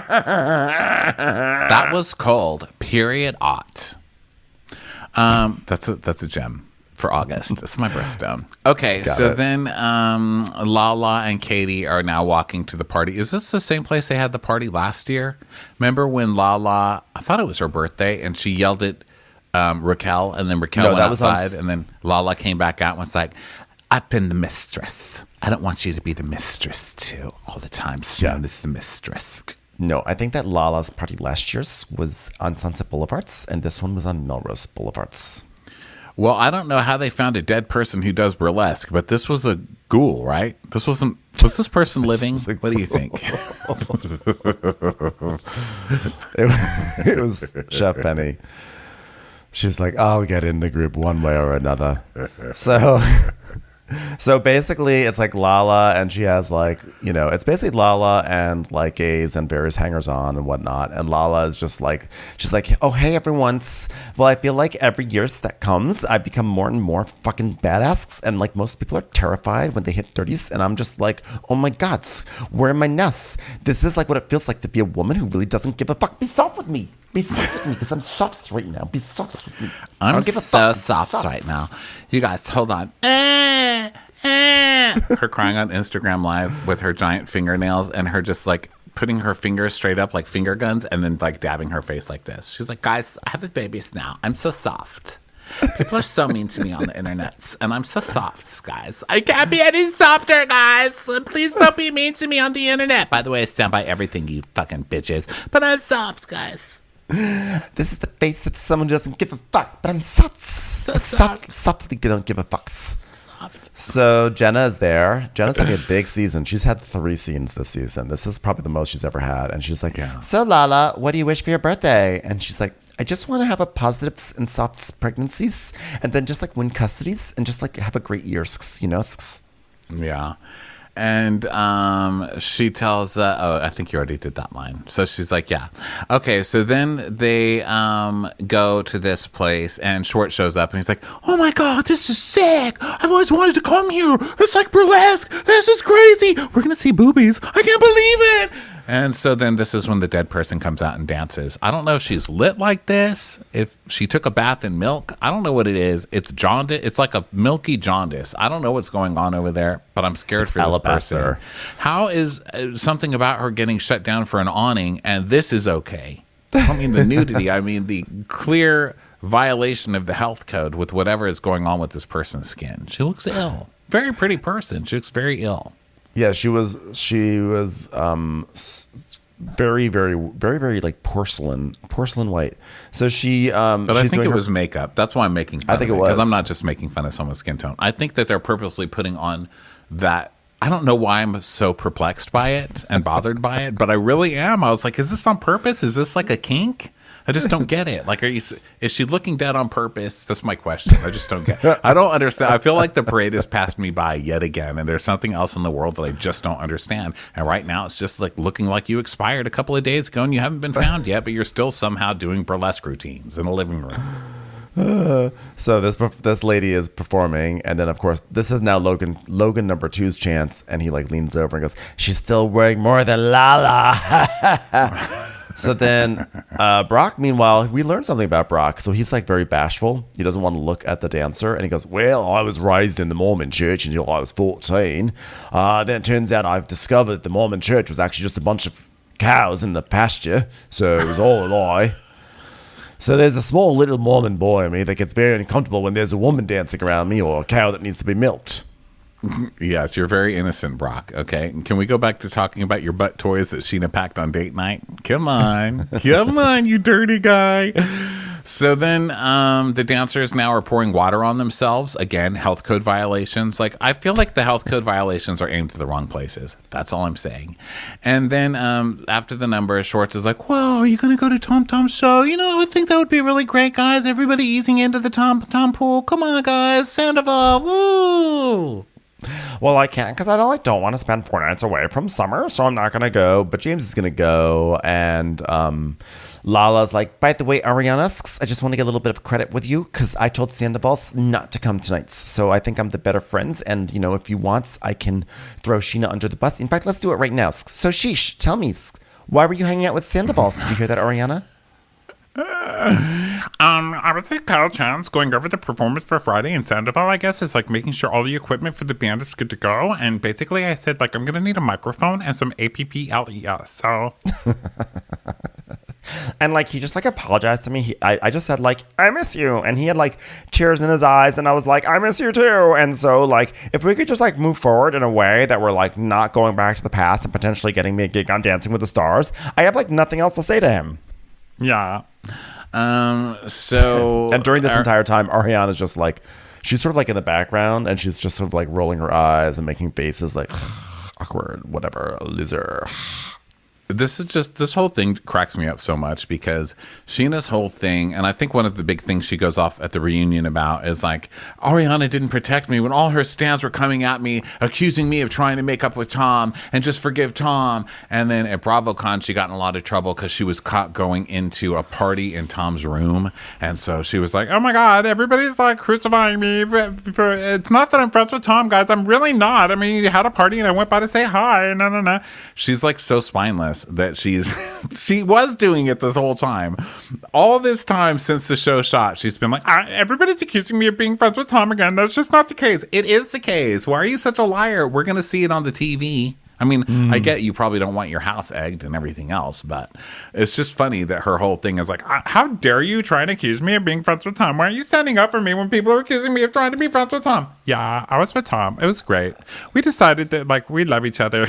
that was cold. Period. That's a gem for August. It's my birthstone. Okay, then Lala and Katie are now walking to the party. Is this the same place they had the party last year? Remember when Lala, I thought it was her birthday, and she yelled at Raquel, and then Raquel went outside, and then Lala came back out and was like, I've been the mistress. I don't want you to be the mistress too all the time. Known as the mistress.
No, I think that Lala's party last year's was on Sunset Boulevards, and this one was on Melrose Boulevards.
Well, I don't know how they found a dead person who does burlesque, but this was a ghoul, right? Was this person living? What do you think?
It was Chef Penny. She's like, I'll get in the group one way or another. So basically, it's like Lala, and she has like, you know, it's basically Lala and like gays and various hangers-on and whatnot. And Lala is just like, she's like, oh, hey, everyone. Well, I feel like every year that comes, I become more and more fucking badass. And like most people are terrified when they hit 30s. And I'm just like, oh my God, where are my nests? This is like what it feels like to be a woman who really doesn't give a fuck. Be soft with me. Be soft with me because I'm soft right now. Be soft with me.
I'm so soft right now. You guys, hold on. Her crying on Instagram Live with her giant fingernails and her just like putting her fingers straight up like finger guns and then like dabbing her face like this. She's like, guys, I have babies now. I'm so soft. People are so mean to me on the internet, and I'm so soft, guys. I can't be any softer, guys. Please don't be mean to me on the internet. By the way, I stand by everything, you fucking bitches. But I'm soft, guys.
This is the face of someone who doesn't give a fuck, but I'm soft. Softly don't give a fuck. So Jenna is there. Jenna's having a big season. She's had 3 scenes this season. This is probably the most she's ever had. And she's like, so Lala, what do you wish for your birthday? And she's like, I just want to have a positive and soft pregnancies and then just like win custodies and just like have a great year, you know?
Yeah. And she tells, I think you already did that line. So she's like, yeah. Okay, so then they go to this place, and Short shows up, and he's like, oh my God, this is sick. I've always wanted to come here. It's like burlesque. This is crazy. We're going to see boobies. I can't believe it. And so then this is when the dead person comes out and dances. I don't know if she's lit like this, if she took a bath in milk. I don't know what it is. It's jaundice. It's like a milky jaundice. I don't know what's going on over there, but I'm scared for this person. How is something about her getting shut down for an awning and this is okay? I don't mean the nudity. I mean the clear violation of the health code with whatever is going on with this person's skin. She looks ill. Very pretty person. She looks very ill.
Yeah, she was very, very, very, very like porcelain white. So she,
but I think it was makeup. That's why I'm making fun.
I think
of
it was
because I'm not just making fun of someone's skin tone. I think that they're purposely putting on that. I don't know why I'm so perplexed by it and bothered by it, but I really am. I was like, is this on purpose? Is this like a kink? I just don't get it. Like, is she looking dead on purpose? That's my question. I just don't get it. I don't understand. I feel like the parade has passed me by yet again, and there's something else in the world that I just don't understand. And right now, it's just like looking like you expired a couple of days ago and you haven't been found yet, but you're still somehow doing burlesque routines in a living room.
So this lady is performing, and then of course this is now Logan number 2's chance, and he like leans over and goes, she's still wearing more than Lala. So then Brock, meanwhile, we learned something about Brock. So he's like very bashful. He doesn't want to look at the dancer. And he goes, well, I was raised in the Mormon church until I was 14. Then it turns out I've discovered the Mormon church was actually just a bunch of cows in the pasture. So it was all a lie. So there's a small little Mormon boy in me that gets very uncomfortable when there's a woman dancing around me or a cow that needs to be milked.
Yes, you're very innocent, Brock. Okay, can we go back to talking about your butt toys that Sheena packed on date night? Come on, you dirty guy. So then the dancers now are pouring water on themselves. Again, health code violations. Like, I feel like the health code violations are aimed at the wrong places. That's all I'm saying. And then after the number, Schwartz is like, whoa, are you going to go to Tom Tom's show? You know, I think that would be really great, guys. Everybody easing into the Tom pool. Come on, guys. Sandoval. Woo!
Well, I can't because I don't want to spend 4 nights away from summer, so I'm not going to go. But James is going to go, and Lala's like, by the way, Ariana, I just want to get a little bit of credit with you because I told Sandoval not to come tonight. So I think I'm the better friends, and you know, if you want, I can throw Sheena under the bus. In fact, let's do it right now. So Sheesh, tell me, why were you hanging out with Sandoval? Did you hear that, Ariana?
I would say Kyle Chan's going over the performance for Friday, and Sandoval, I guess, is like making sure all the equipment for the band is good to go. And basically, I said, like, I'm going to need a microphone and some APPLES. So.
And like, he just like apologized to me. I just said, like, I miss you. And he had like tears in his eyes. And I was like, I miss you too. And so, like, if we could just like move forward in a way that we're like not going back to the past and potentially getting me a gig on Dancing with the Stars, I have like nothing else to say to him.
Yeah.
So
and during this entire time, Ariana's just like, she's sort of like in the background, and she's just sort of like rolling her eyes and making faces like awkward, whatever, loser.
This whole thing cracks me up so much because Sheena's whole thing, and I think one of the big things she goes off at the reunion about is like, Ariana didn't protect me when all her stans were coming at me, accusing me of trying to make up with Tom and just forgive Tom. And then at BravoCon, she got in a lot of trouble because she was caught going into a party in Tom's room. And so she was like, oh my God, everybody's like crucifying me. It's not that I'm friends with Tom, guys. I'm really not. I mean, you had a party and I went by to say hi. No. She's like so spineless that she was doing it this whole time. All this time since the show shot, she's been like, everybody's accusing me of being friends with Tom again. That's just not the case. It is the case. Why are you such a liar? We're going to see it on the TV. I mean, I get you probably don't want your house egged and everything else, but it's just funny that her whole thing is like, how dare you try and accuse me of being friends with Tom? Why are you standing up for me when people are accusing me of trying to be friends with Tom? Yeah, I was with Tom. It was great. We decided that, like, we love each other.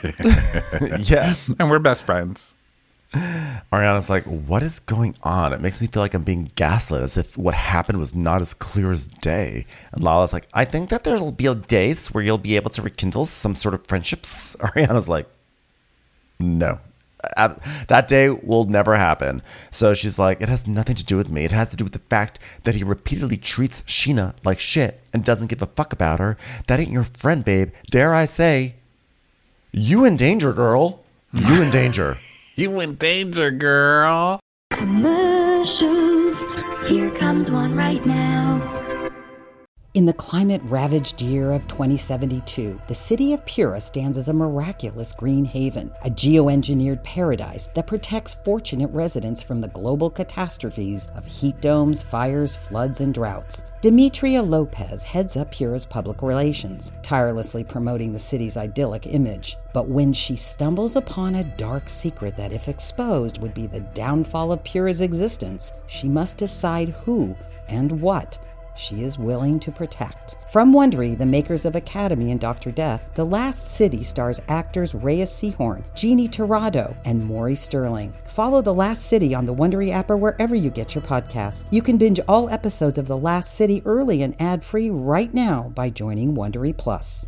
Yeah.
And we're best friends.
Ariana's like, what is going on? It makes me feel like I'm being gaslit, as if what happened was not as clear as day. And Lala's like, I think that there'll be days where you'll be able to rekindle some sort of friendships. Ariana's like, no. That day will never happen. So she's like, it has nothing to do with me. It has to do with the fact that he repeatedly treats Sheena like shit and doesn't give a fuck about her. That ain't your friend, babe. Dare I say, you in danger, girl. You in danger.
You in danger, girl.
Commercials. Here comes one right now. In the climate-ravaged year of 2072, the city of Pura stands as a miraculous green haven, a geoengineered paradise that protects fortunate residents from the global catastrophes of heat domes, fires, floods, and droughts. Demetria Lopez heads up Pura's public relations, tirelessly promoting the city's idyllic image. But when she stumbles upon a dark secret that, if exposed, would be the downfall of Pura's existence, she must decide who and what she is willing to protect. From Wondery, the makers of Academy and Dr. Death, The Last City stars actors Reyes Sehorn, Jeannie Torrado, and Maury Sterling. Follow The Last City on the Wondery app or wherever you get your podcasts. You can binge all episodes of The Last City early and ad-free right now by joining Wondery Plus.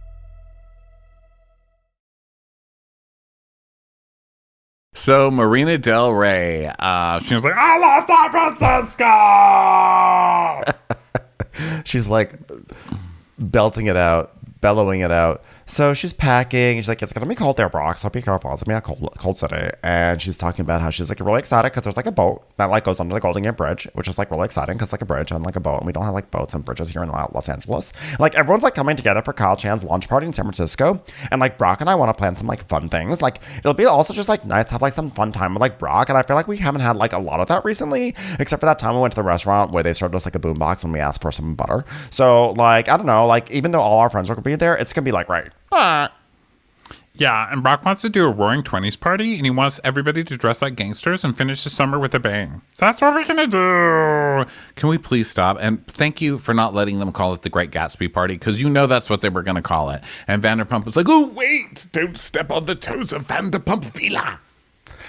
So Marina Del Rey,
she was like, I love San Francisco.
She's like belting it out, bellowing it out. So she's packing. She's like, it's going to be cold there, Brock. So be careful. It's going to be a cold city. And she's talking about how she's like really excited because there's like a boat that like goes under the Golden Gate Bridge, which is like really exciting because like a bridge and like a boat. And we don't have like boats and bridges here in Los Angeles. Like everyone's like coming together for Kyle Chan's launch party in San Francisco. And like Brock and I want to plan some like fun things. Like it'll be also just like nice to have like some fun time with like Brock. And I feel like we haven't had like a lot of that recently, except for that time we went to the restaurant where they served us like a boombox when we asked for some butter. So like, I don't know, like even though all our friends are going to be there, it's going to be like, right.
Yeah, and Brock wants to do a Roaring 20s party, and he wants everybody to dress like gangsters and finish the summer with a bang. So that's what we're going to do.
Can we please stop? And thank you for not letting them call it the Great Gatsby Party, because you know that's what they were going to call it. And Vanderpump was like, oh, wait, don't step on the toes of Vanderpump Villa.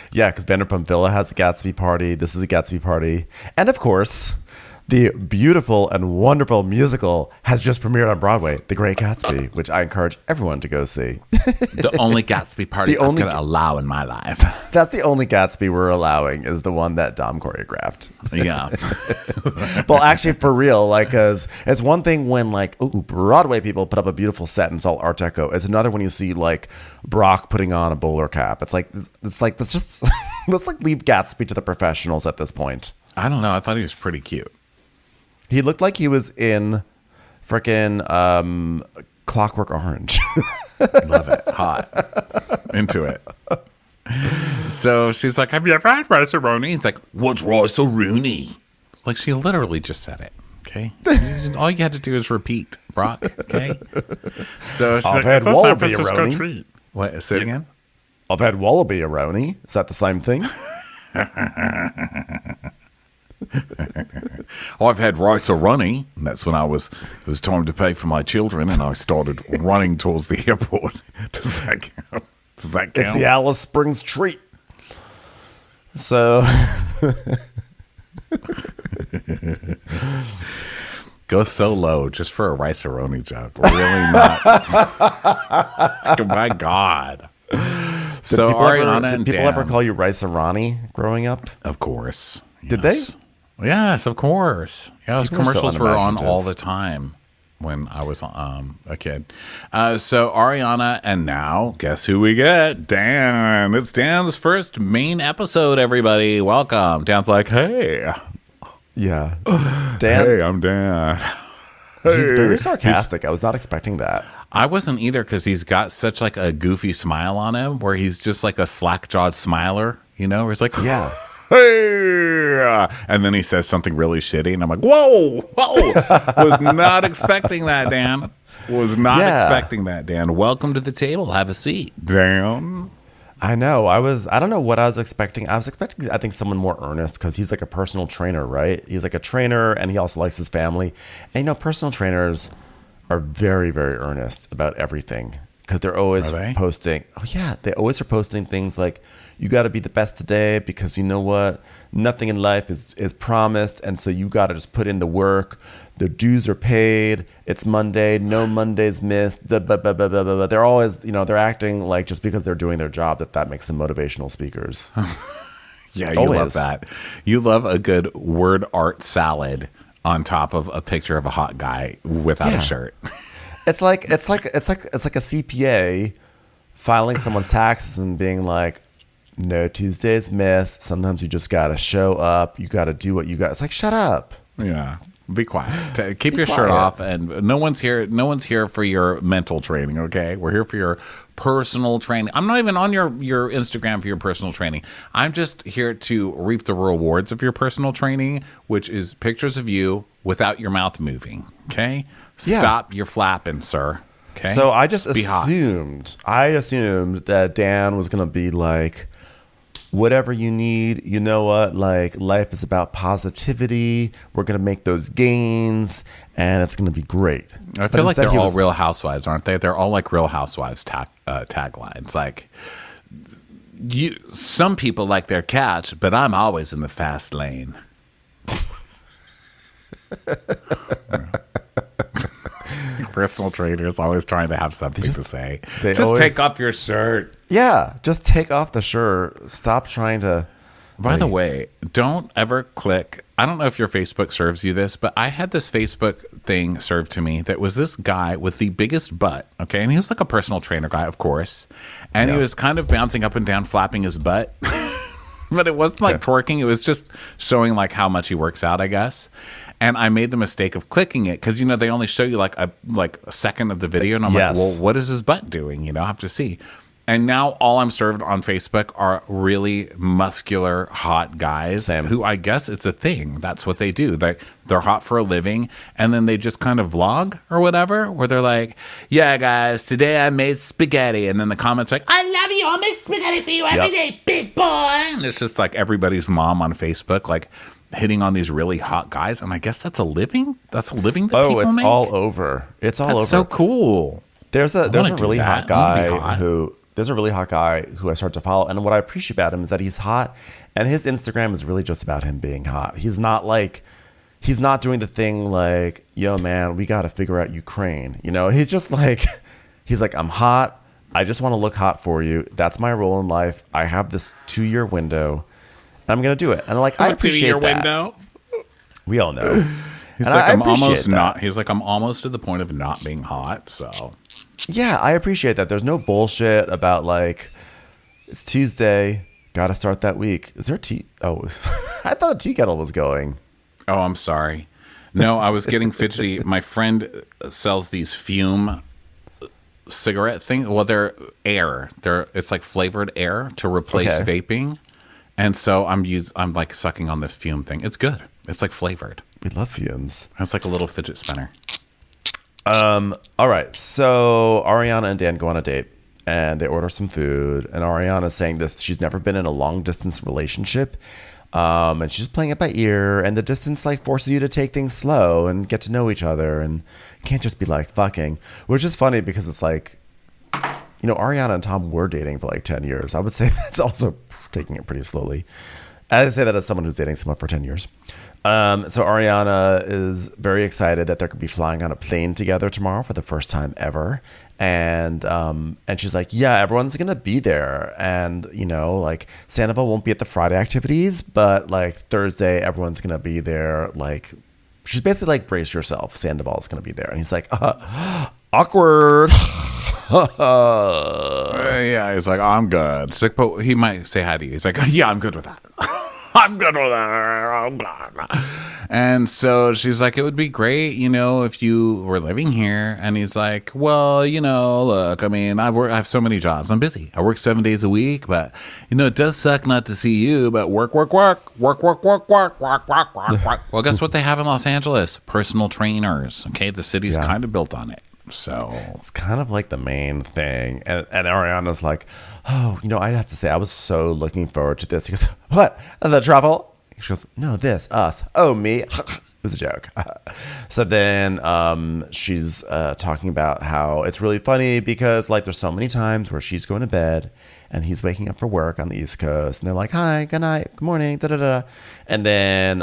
Yeah, because Vanderpump Villa has a Gatsby party. This is a Gatsby party. And of course, the beautiful and wonderful musical has just premiered on Broadway, The Great Gatsby, which I encourage everyone to go see.
The only Gatsby party I'm going to allow in my life.
That's the only Gatsby we're allowing is the one that Dom choreographed.
Yeah.
Well, actually, for real, like, because it's one thing when, like, Broadway people put up a beautiful set and it's all Art Deco. It's another when you see, like, Brock putting on a bowler cap. It's like, let's just, let's, like, leave Gatsby to the professionals at this point.
I don't know. I thought he was pretty cute.
He looked like he was in frickin' Clockwork Orange.
Love it. Hot. Into it. So she's like, have you ever had rice-a-roni? He's like, what's rice-a-roni? Like, she literally just said it. Okay? All you had to do is repeat, Brock. Okay? So she's
I've
like,
had wallaby-a-roni.
What? Say it again?
I've had wallaby-a-roni. Is that the same thing?
I've had rice-a-roni. And that's when it was time to pay for my children, and I started running towards the airport. Does that count? Does that count?
It's the Alice Springs treat. So
go so low just for a rice-a-roni joke. Really not. My God. So Ariana and
did people
Dan,
ever call you Rice-a-roni growing up?
Of course.
Did they?
Yes, of course. Yeah, those
People are so
commercials were on
unimaginative.
all the time when I was a kid. So Ariana, and now guess who we get? Dan. It's Dan's first main episode, everybody. Welcome. Dan's like, hey.
Yeah. Dan.
Hey, I'm Dan.
He's very sarcastic. I was not expecting that.
I wasn't either because he's got such like a goofy smile on him where he's just like a slack-jawed smiler, you know, where he's like,
yeah.
Hey! And then he says something really shitty, and I'm like, whoa, was not expecting that, Dan. Was not expecting that, Dan. Welcome to the table. Have a seat, Dan.
I know. I don't know what I was expecting. I was expecting, I think, someone more earnest because he's like a personal trainer, right? He's like a trainer, and he also likes his family. And, you know, personal trainers are very, very earnest about everything because they're always posting. Oh, yeah. They always are posting things like, you got to be the best today because you know what? Nothing in life is promised. And so you got to just put in the work. The dues are paid. It's Monday. No Mondays missed. They're always, you know, they're acting like just because they're doing their job that makes them motivational speakers.
Yeah, you love that. You love a good word art salad on top of a picture of a hot guy without a shirt.
It's like a CPA filing someone's taxes and being like, no Tuesdays missed. Sometimes you just gotta show up. You gotta do what you got. It's like, shut up.
Yeah, be quiet. Keep your shirt off. And no one's here. No one's here for your mental training. Okay, we're here for your personal training. I'm not even on your Instagram for your personal training. I'm just here to reap the rewards of your personal training, which is pictures of you without your mouth moving. Okay, stop your flapping, sir. Okay.
So I just assumed that Dan was gonna be like, whatever you need, you know what? Like, life is about positivity. We're going to make those gains, and it's going to be great.
I feel like they're all Real Housewives, aren't they? They're all like Real Housewives taglines. Like, some people like their cats, but I'm always in the fast lane. Personal trainers always trying to have something to say. Just take off your shirt.
Yeah, just take off the shirt. Stop trying to.
By the way, don't ever click. I don't know if your Facebook serves you this, but I had this Facebook thing served to me that was this guy with the biggest butt. Okay, and he was like a personal trainer guy, of course, and he was kind of bouncing up and down, flapping his butt. But it wasn't like twerking. It was just showing like how much he works out, I guess. And I made the mistake of clicking it because, you know, they only show you like a second of the video. And I'm like, well, what is his butt doing? You know, I have to see. And now all I'm served on Facebook are really muscular, hot guys who I guess it's a thing. That's what they do. They're hot for a living. And then they just kind of vlog or whatever, where they're like, yeah, guys, today I made spaghetti. And then the comments are like, I love you. I'll make spaghetti for you every day, big boy. And it's just like everybody's mom on Facebook, like hitting on these really hot guys. And I guess that's a living? That's a living that people make?
All over. It's all over.
That's so cool.
There's a really hot guy who... there's a really hot guy who I start to follow. And what I appreciate about him is that he's hot. And his Instagram is really just about him being hot. He's not doing the thing like, yo, man, we got to figure out Ukraine. You know, he's just like, I'm hot. I just want to look hot for you. That's my role in life. I have this 2-year window. And I'm going to do it. And like, I appreciate that.
2-year window?
We all know.
He's like, I'm almost not. He's like, I'm almost to the point of not being hot. So,
yeah, I appreciate that. There's no bullshit about like, it's Tuesday, got to start that week. Is there tea? Oh, I thought the tea kettle was going.
Oh, I'm sorry. No, I was getting fidgety. My friend sells these fume cigarette things. Well, they're air. It's like flavored air to replace vaping. And so I'm like sucking on this fume thing. It's good. It's like flavored.
We love fumes.
It's like a little fidget spinner.
All right. So Ariana and Dan go on a date and they order some food. And Ariana's saying this, she's never been in a long distance relationship. And she's playing it by ear. And the distance like forces you to take things slow and get to know each other. And you can't just be like fucking, which is funny because it's like, you know, Ariana and Tom were dating for like 10 years. I would say that's also taking it pretty slowly. I say that as someone who's dating someone for 10 years. So Ariana is very excited that they're going to be flying on a plane together tomorrow for the first time ever. And she's like, yeah, everyone's going to be there. And, you know, like Sandoval won't be at the Friday activities, but like Thursday, everyone's going to be there. Like, she's basically like, brace yourself. Sandoval's going to be there. And he's like, awkward.
Yeah, he's like, I'm good. It's like, but he might say hi to you. He's like, yeah, I'm good with that. I'm good with that. And so she's like, it would be great, you know, if you were living here. And he's like, well, you know, look, I mean, I have so many jobs. I'm busy. I work 7 days a week, but you know, it does suck not to see you. But work. Well, guess what they have in Los Angeles? Personal trainers. Okay, the city's kind of built on it. So
it's kind of like the main thing. And Ariana's like, oh, you know, I have to say, I was so looking forward to this. He goes, what? The travel? She goes, no, this, us. Oh, me. It was a joke. So then she's talking about how it's really funny because like there's so many times where she's going to bed and he's waking up for work on the East Coast. And they're like, hi, good night, good morning, da-da-da. And then,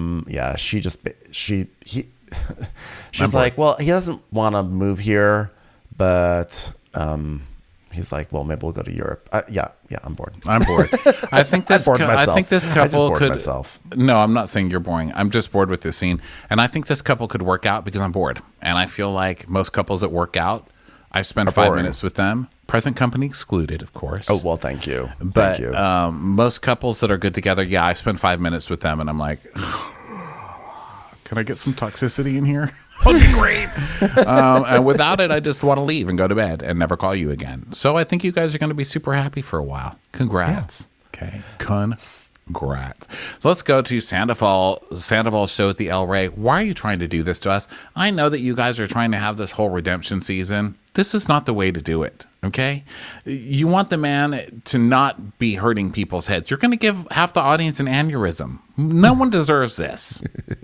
she's like, well, he doesn't want to move here, but he's like, well, maybe we'll go to Europe. Yeah, I'm bored.
I'm bored. I think this couple could.
Myself.
No, I'm not saying you're boring. I'm just bored with this scene, and I think this couple could work out because I'm bored. And I feel like most couples that work out, I spend 5 minutes with them. Present company excluded, of course.
Oh, well, thank you.
But
thank you.
Most couples that are good together, yeah, I spend 5 minutes with them, and I'm like, can I get some toxicity in here? That'd be great. And without it, I just want to leave and go to bed and never call you again. So I think you guys are going to be super happy for a while. Congrats. Yeah. Okay. Congrats. So let's go to Sandoval's show at the El Rey. Why are you trying to do this to us? I know that you guys are trying to have this whole redemption season. This is not the way to do it. Okay. You want the man to not be hurting people's heads. You're going to give half the audience an aneurysm. No one deserves this.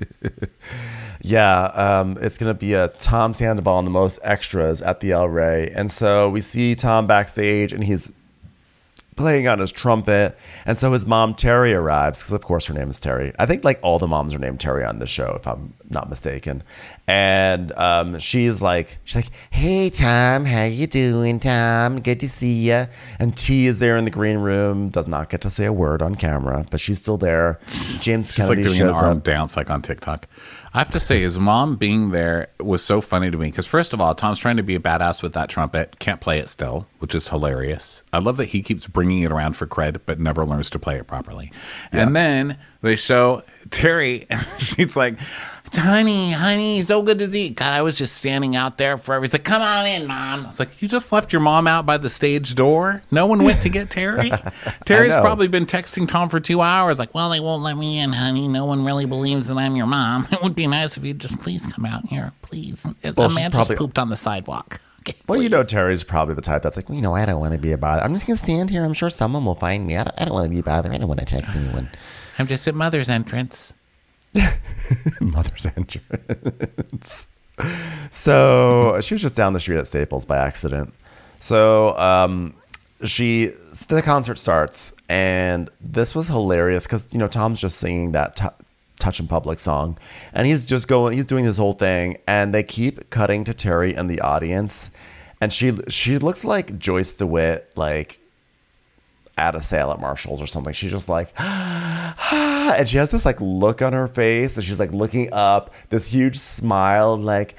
Yeah, it's going to be a Tom Sandoval and the most extras at the El Rey. And so we see Tom backstage and he's playing on his trumpet. And so his mom, Terry, arrives because, of course, her name is Terry. I think like all the moms are named Terry on this show, if I'm not mistaken. And she's like, hey, Tom, how you doing, Tom? Good to see you. And T is there in the green room, does not get to say a word on camera, but she's still there. James Kennedy
like doing
shows
an arm
up.
dance like on TikTok. I have to say, his mom being there was so funny to me because, first of all, Tom's trying to be a badass with that trumpet, can't play it still, which is hilarious. I love that he keeps bringing it around for cred, but never learns to play it properly. Yeah. And then they show Terry, and she's like, honey, so good to see you. God, I was just standing out there forever. He's like, come on in, Mom. I was like, you just left your mom out by the stage door? No one went to get Terry? Terry's probably been texting Tom for 2 hours like, well, they won't let me in, honey. No one really believes that I'm your mom. It would be nice if you'd just please come out here, please.
Well,
a man just pooped on the sidewalk. Okay,
well, you know, Terry's probably the type that's like, well, you know, I don't want to be a bother. I'm just going to stand here. I'm sure someone will find me. I don't want to be a bother. I don't want to text anyone.
I'm just at Mother's entrance.
Mother's entrance. So she was just down the street at Staples by accident. So the concert starts, and this was hilarious because Tom's just singing that Touch in Public song, and he's doing his whole thing, and they keep cutting to Terry in the audience, and she looks like Joyce DeWitt, like at a sale at Marshall's or something. She's just like, and she has this like look on her face, and she's like looking up, this huge smile, like,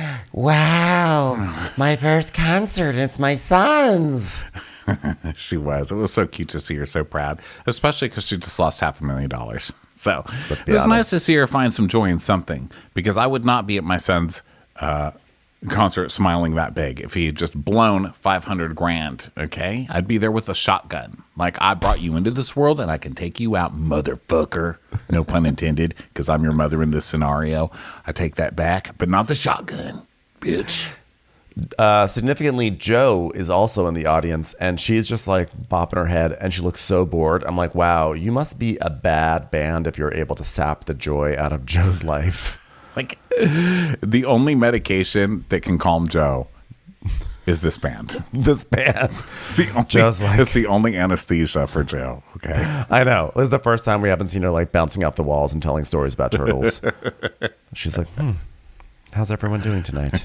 wow, my first concert, and it's my son's.
She was. It was so cute to see her so proud, especially because she just lost $500,000. So it was nice to see her find some joy in something, because I would not be at my son's concert smiling that big if he had just blown $500,000. Okay, I'd be there with a shotgun, like, I brought you into this world and I can take you out, motherfucker. No pun intended, because I'm your mother in this scenario. I take that back, but not the shotgun, bitch.
Significantly, Jo is also in the audience, and she's just like bopping her head, and she looks so bored. I'm like, wow, you must be a bad band if you're able to sap the joy out of Jo's life.
Like, the only medication that can calm Jo is this band.
This band.
It's the only anesthesia for Jo. Okay.
I know. This is the first time we haven't seen her like bouncing off the walls and telling stories about turtles. She's like, how's everyone doing tonight?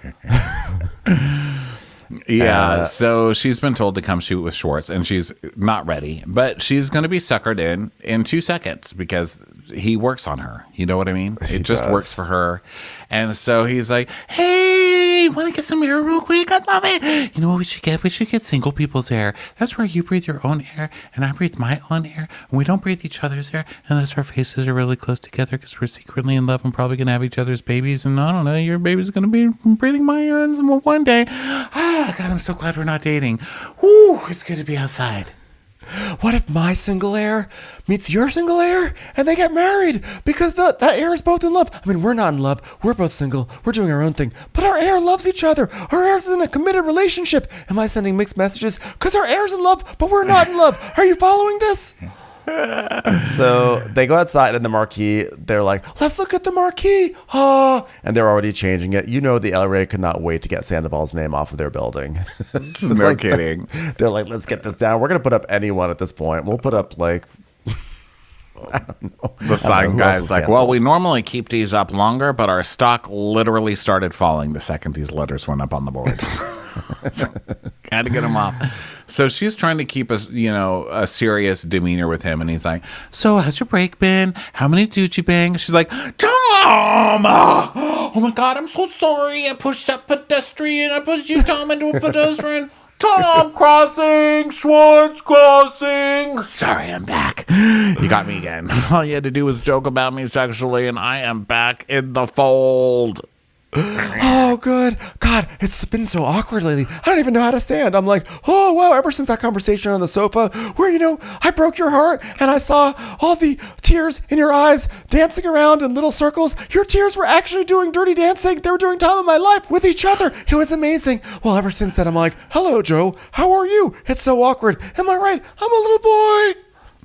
Yeah, so she's been told to come shoot with Schwartz, and she's not ready, but she's going to be suckered in 2 seconds because he works on her. You know what I mean? It just works for her. And so he's like, hey, want to get some air real quick? I love it. You know what we should get? We should get single people's air. That's where you breathe your own air, and I breathe my own air, and we don't breathe each other's air unless our faces are really close together because we're secretly in love and probably going to have each other's babies. And I don't know, your baby's going to be breathing my air one day. Ah, God, I'm so glad we're not dating. Woo, it's good to be outside.
What if my single air meets your single air and they get married because that air is both in love? I mean, we're not in love. We're both single. We're doing our own thing. But our air loves each other. Our air's in a committed relationship. Am I sending mixed messages? Because our air's in love, but we're not in love. Are you following this? So they go outside in the marquee. They're like, let's look at the marquee. And they're already changing it. You know, the LRA could not wait to get Sandoval's name off of their building.
No kidding.
They're like, let's get this down. We're going to put up anyone at this point. We'll put up like, I don't know.
The sign guy's like, well, we normally keep these up longer, but our stock literally started falling the second these letters went up on the board. So, had to get him off. So she's trying to keep a serious demeanor with him, and he's like, so how's your break been? How many dudes you bang? She's like, Tom! Oh my God, I'm so sorry. I pushed that pedestrian. I pushed you, Tom, into a pedestrian. Tom crossing, Schwartz crossing. Sorry, I'm back. You got me again. All you had to do was joke about me sexually, and I am back in the fold.
Oh, good. God, it's been so awkward lately. I don't even know how to stand. I'm like, oh, wow, ever since that conversation on the sofa where, I broke your heart and I saw all the tears in your eyes dancing around in little circles. Your tears were actually doing dirty dancing. They were doing time of my life with each other. It was amazing. Well, ever since then, I'm like, hello, Jo. How are you? It's so awkward. Am I right? I'm a little boy.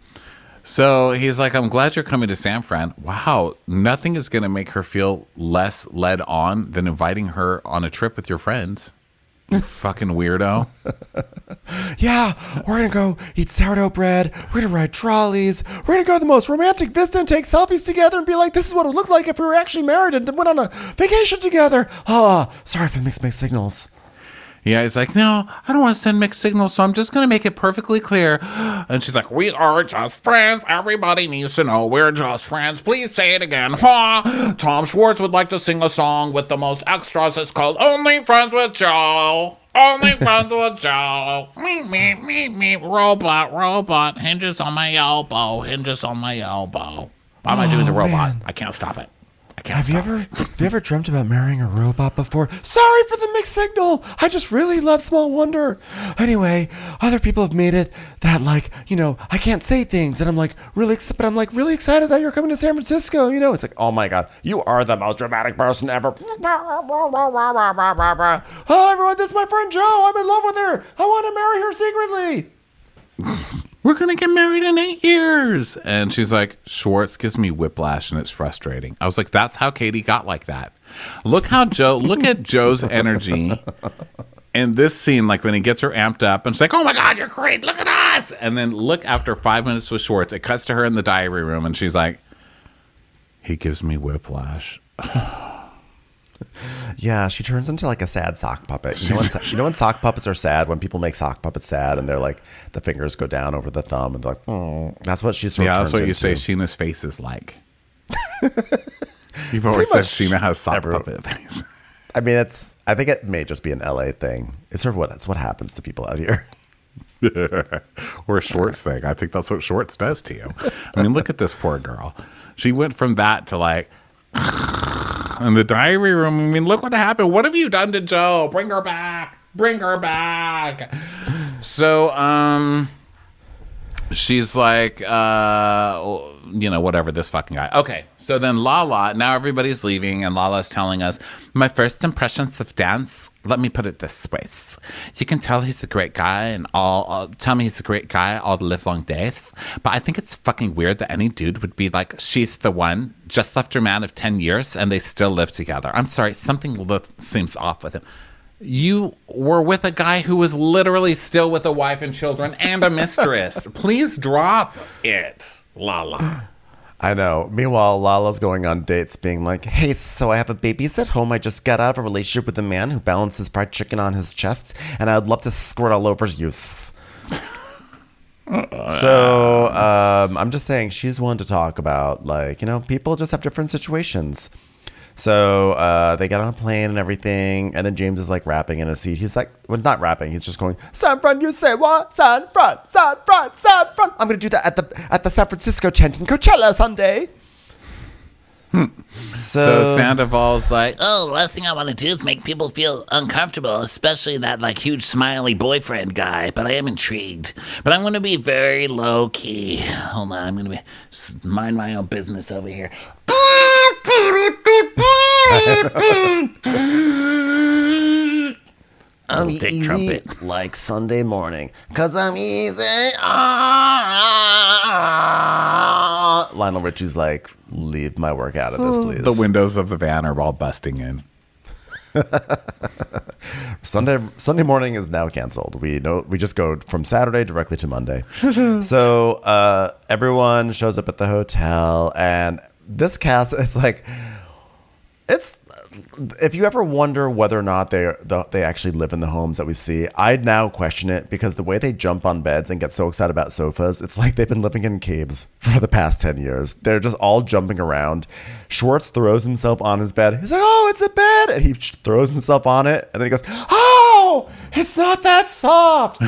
So he's like, I'm glad you're coming to San Fran. Wow, nothing is going to make her feel less led on than inviting her on a trip with your friends. You fucking weirdo.
Yeah, we're going to go eat sourdough bread. We're going to ride trolleys. We're going to go to the most romantic vista and take selfies together and be like, this is what it would look like if we were actually married and went on a vacation together. Oh, sorry for the mixed signals.
Yeah, he's like, no, I don't want to send mixed signals, so I'm just going to make it perfectly clear. And she's like, we are just friends. Everybody needs to know we're just friends. Please say it again. Tom Schwartz would like to sing a song with the most extras. It's called Only Friends with Jo. Only Friends with Jo. Me, robot. Hinges on my elbow. Why am I doing the robot?
Man.
I can't stop it.
Have you ever dreamt about marrying a robot before? Sorry for the mixed signal. I just really love Small Wonder. Anyway, other people have made it that I can't say things, and I'm like really excited that you're coming to San Francisco. It's like, oh my God, you are the most dramatic person ever. Oh, everyone, this is my friend Jo. I'm in love with her. I want to marry her secretly.
We're going to get married in 8 years. And she's like, Schwartz gives me whiplash and it's frustrating. I was like, that's how Katie got like that. Look at Jo's energy in this scene, like when he gets her amped up and she's like, oh my God, you're great. Look at us. And then look, after 5 minutes with Schwartz, it cuts to her in the diary room and she's like, he gives me whiplash.
Yeah, she turns into like a sad sock puppet. You know when sock puppets are sad, when people make sock puppets sad and they're like, the fingers go down over the thumb and they're like, oh, that's what she sort of turns
that's what you
into.
say Sheena's face is like. You've always said Sheena has sock puppet face.
I mean, I think it may just be an LA thing. It's sort of it's what happens to people out here.
Or a Schwartz thing. I think that's what Schwartz does to you. I mean, look at this poor girl. She went from that to like in the diary room. I mean, look what happened. What have you done to Joe? Bring her back. Bring her back. So, she's like, whatever, this fucking guy. Okay, so then Lala, now everybody's leaving, and Lala's telling us, my first impressions of dance, let me put it this way. You can tell he's a great guy, and tell me he's a great guy all the livelong days, but I think it's fucking weird that any dude would be like, she's the one, just left her man of 10 years, and they still live together. I'm sorry, something seems off with him. You were with a guy who was literally still with a wife and children and a mistress. Please drop it, Lala.
I know. Meanwhile, Lala's going on dates being like, hey, so I have a baby's at home. I just got out of a relationship with a man who balances fried chicken on his chest, and I'd love to squirt all over you. So I'm just saying she's one to talk about, like, people just have different situations. So they get on a plane and everything, and then James is like rapping in a seat. He's like, well, not rapping. He's just going, San Fran, you say what? San Fran, San Fran, San Fran. I'm going to do that at the San Francisco tent in Coachella someday.
So Sandoval's like,
oh, the last thing I want to do is make people feel uncomfortable, especially that like huge smiley boyfriend guy, but I am intrigued. But I'm going to be very low key. Hold on, I'm going to mind my own business over here.
I'm easy trumpet. Like Sunday morning, 'cause I'm easy. Lionel Richie's like, leave my work out of this, please.
The windows of the van are all busting in.
Sunday morning is now canceled. We just go from Saturday directly to Monday. So everyone shows up at the hotel, and this cast, if you ever wonder whether or not they actually live in the homes that we see, I now question it, because the way they jump on beds and get so excited about sofas, it's like they've been living in caves for the past 10 years. They're just all jumping around. Schwartz throws himself on his bed. He's like, oh, it's a bed. And he throws himself on it. And then he goes, oh, it's not that soft.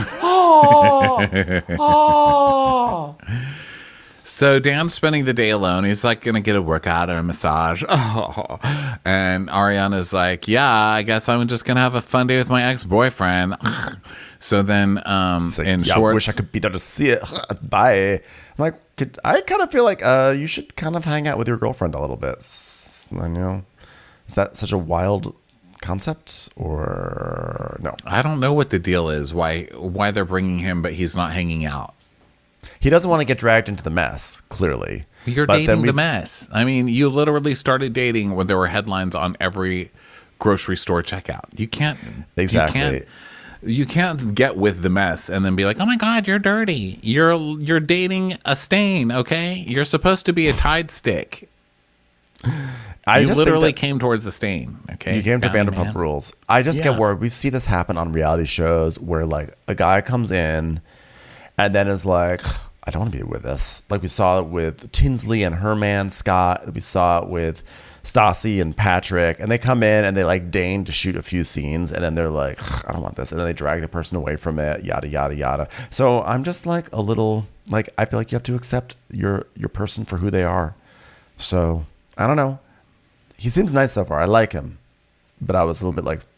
Oh.
So Dan's spending the day alone. He's like going to get a workout or a massage. Oh. And Ariana's like, yeah, I guess I'm just going to have a fun day with my ex-boyfriend. So then Schwartz,
I wish I could be there to see it. Bye. I'm like, I kind of feel like you should kind of hang out with your girlfriend a little bit. Is that such a wild concept, or no?
I don't know what the deal is, why they're bringing him, but he's not hanging out.
He doesn't want to get dragged into the mess, clearly.
You're dating the mess. I mean, you literally started dating when there were headlines on every grocery store checkout. You can't.
Exactly.
You can't get with the mess and then be like, oh my God, you're dirty. You're dating a stain, okay? You're supposed to be a Tide stick. You literally came towards the stain, okay?
You came to Vanderpump Rules. I just get worried. We see this happen on reality shows where, like, a guy comes in and then is like, I don't want to be with this. Like, we saw it with Tinsley and her man, Scott. We saw it with Stassi and Patrick. And they come in and they, like, deign to shoot a few scenes. And then they're like, I don't want this. And then they drag the person away from it, yada, yada, yada. So I'm just, like, a little, like, I feel like you have to accept your person for who they are. So, I don't know. He seems nice so far. I like him. But I was a little bit like,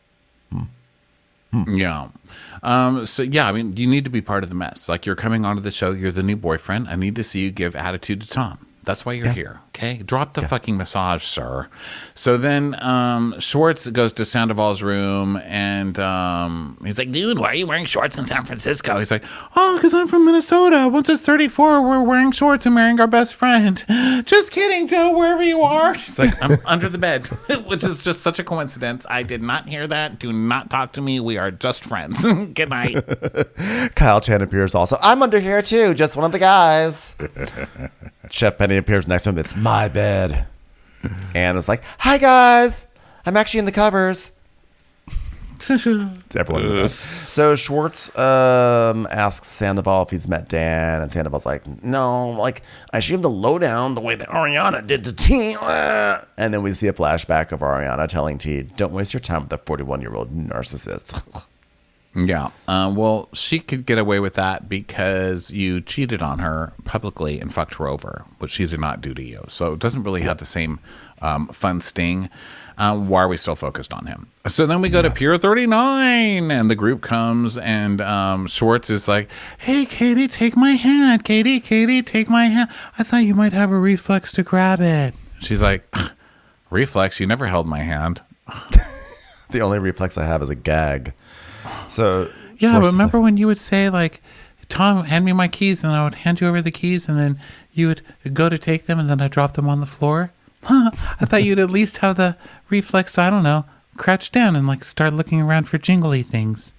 Yeah. So, yeah, I mean, you need to be part of the mess. Like, you're coming onto the show. You're the new boyfriend. I need to see you give attitude to Tom. That's why you're here. Okay, drop the fucking massage, sir. So then Schwartz goes to Sandoval's room, and he's like, dude, why are you wearing shorts in San Francisco? He's like, oh, because I'm from Minnesota. Once it's 34, we're wearing shorts and marrying our best friend. Just kidding, Joe, wherever you are. She's like, I'm under the bed, which is just such a coincidence. I did not hear that. Do not talk to me. We are just friends. Good night.
Kyle Chan appears also. I'm under here too, just one of the guys. Chef Penny appears next to him. It's my bed. And it's like, hi guys, I'm actually in the covers. Everyone. So Schwartz asks Sandoval if he's met Dan, and Sandoval's like, no, like I should have the lowdown the way that Ariana did to T. And then we see a flashback of Ariana telling T, don't waste your time with a 41-year-old narcissist.
Yeah. Well, she could get away with that because you cheated on her publicly and fucked her over, which she did not do to you. So it doesn't really have the same fun sting. Why are we still focused on him? So then we go to Pier 39, and the group comes, and Schwartz is like, hey, Katie, take my hand. Katie, take my hand. I thought you might have a reflex to grab it. She's like, reflex? You never held my hand.
The only reflex I have is a gag. So
yeah, but remember when you would say like, Tom, hand me my keys, and I would hand you over the keys, and then you would go to take them, and then I'd drop them on the floor? I thought you'd at least have the reflex to, I don't know, crouch down and like start looking around for jingly things.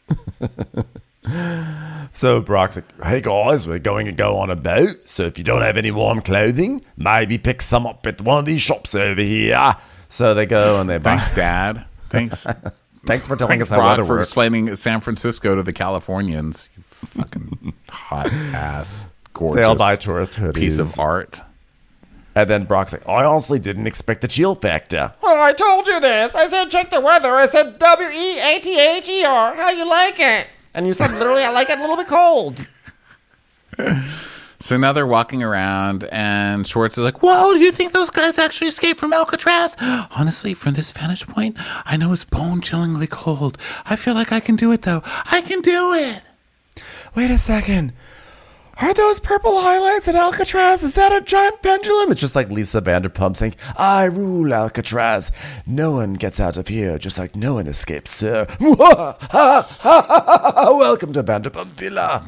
So Brock's like, hey guys, we're going to go on a boat, so if you don't have any warm clothing, maybe pick some up at one of these shops over here. So they go and they buy.
Thanks, Dad. Thanks.
Thanks for telling us how
Brock,
weather
for
works.
explaining San Francisco to the Californians. You fucking hot ass, gorgeous.
They all buy tourist hoodies.
Piece of art.
And then Brock's like, I honestly didn't expect the chill factor.
Well, I told you this. I said check the weather. I said WEATHER. How you like it? And you said literally I like it a little bit cold.
So now they're walking around, and Schwartz is like, whoa, do you think those guys actually escaped from Alcatraz? Honestly, from this vantage point, I know it's bone-chillingly cold. I feel like I can do it, though. I can do it.
Wait a second. Are those purple highlights at Alcatraz? Is that a giant pendulum? It's just like Lisa Vanderpump saying, I rule Alcatraz. No one gets out of here, just like no one escapes, sir. Welcome to Vanderpump Villa.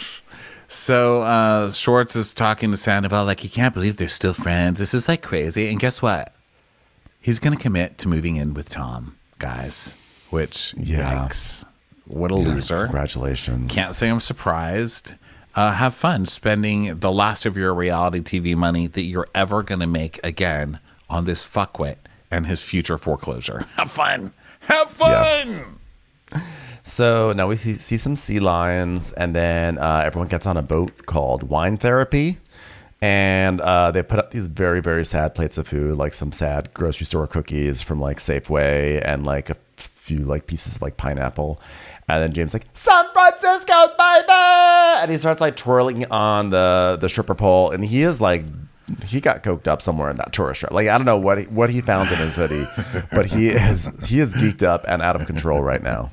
So Schwartz is talking to Sandoval like, he can't believe they're still friends. This is like crazy. And guess what? He's going to commit to moving in with Tom, guys. Which, yikes. What a loser.
Congratulations.
Can't say I'm surprised. Have fun spending the last of your reality TV money that you're ever going to make again on this fuckwit and his future foreclosure. Have fun. Have fun.
Yeah. So now we see some sea lions, and then everyone gets on a boat called Wine Therapy. And they put up these very, very sad plates of food, like some sad grocery store cookies from like Safeway, and like a few like pieces of like pineapple. And then James like, San Francisco, baby! And he starts like twirling on the stripper pole, and he is like, he got coked up somewhere in that tourist trap. Like, I don't know what he found in his hoodie, but he is geeked up and out of control right now.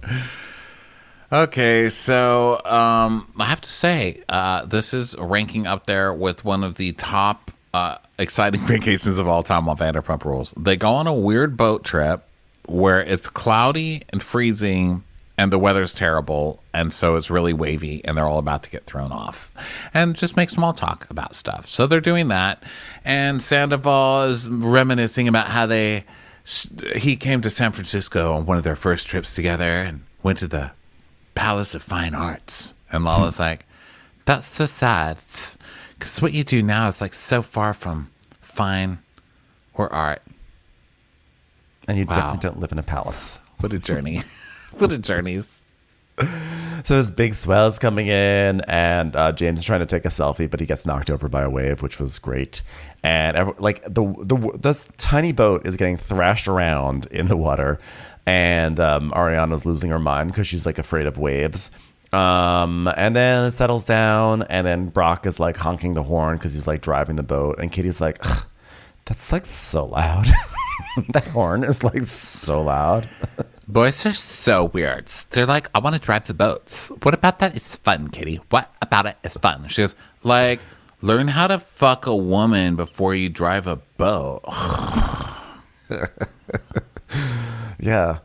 Okay, so I have to say, this is ranking up there with one of the top exciting vacations of all time on Vanderpump Rules. They go on a weird boat trip where it's cloudy and freezing and the weather's terrible, and so it's really wavy, and they're all about to get thrown off. And just make small talk about stuff. So they're doing that, and Sandoval is reminiscing about how he came to San Francisco on one of their first trips together and went to the Palace of Fine Arts. And Lala's like, that's so sad, because what you do now is like so far from fine or art.
And you definitely don't live in a palace.
What a journey. What a journeys.
So this big swell is coming in, and James is trying to take a selfie, but he gets knocked over by a wave, which was great. And the tiny boat is getting thrashed around in the water, and Ariana's losing her mind because she's like afraid of waves. And then it settles down, and then Brock is like honking the horn because he's like driving the boat, and Katie's like, that's like so loud. That horn is like so loud.
Boys are so weird. They're like, I want to drive the boats. What about that is fun, Katie? What about it is fun? She goes, like, Learn how to fuck a woman before you drive a boat.
Yeah.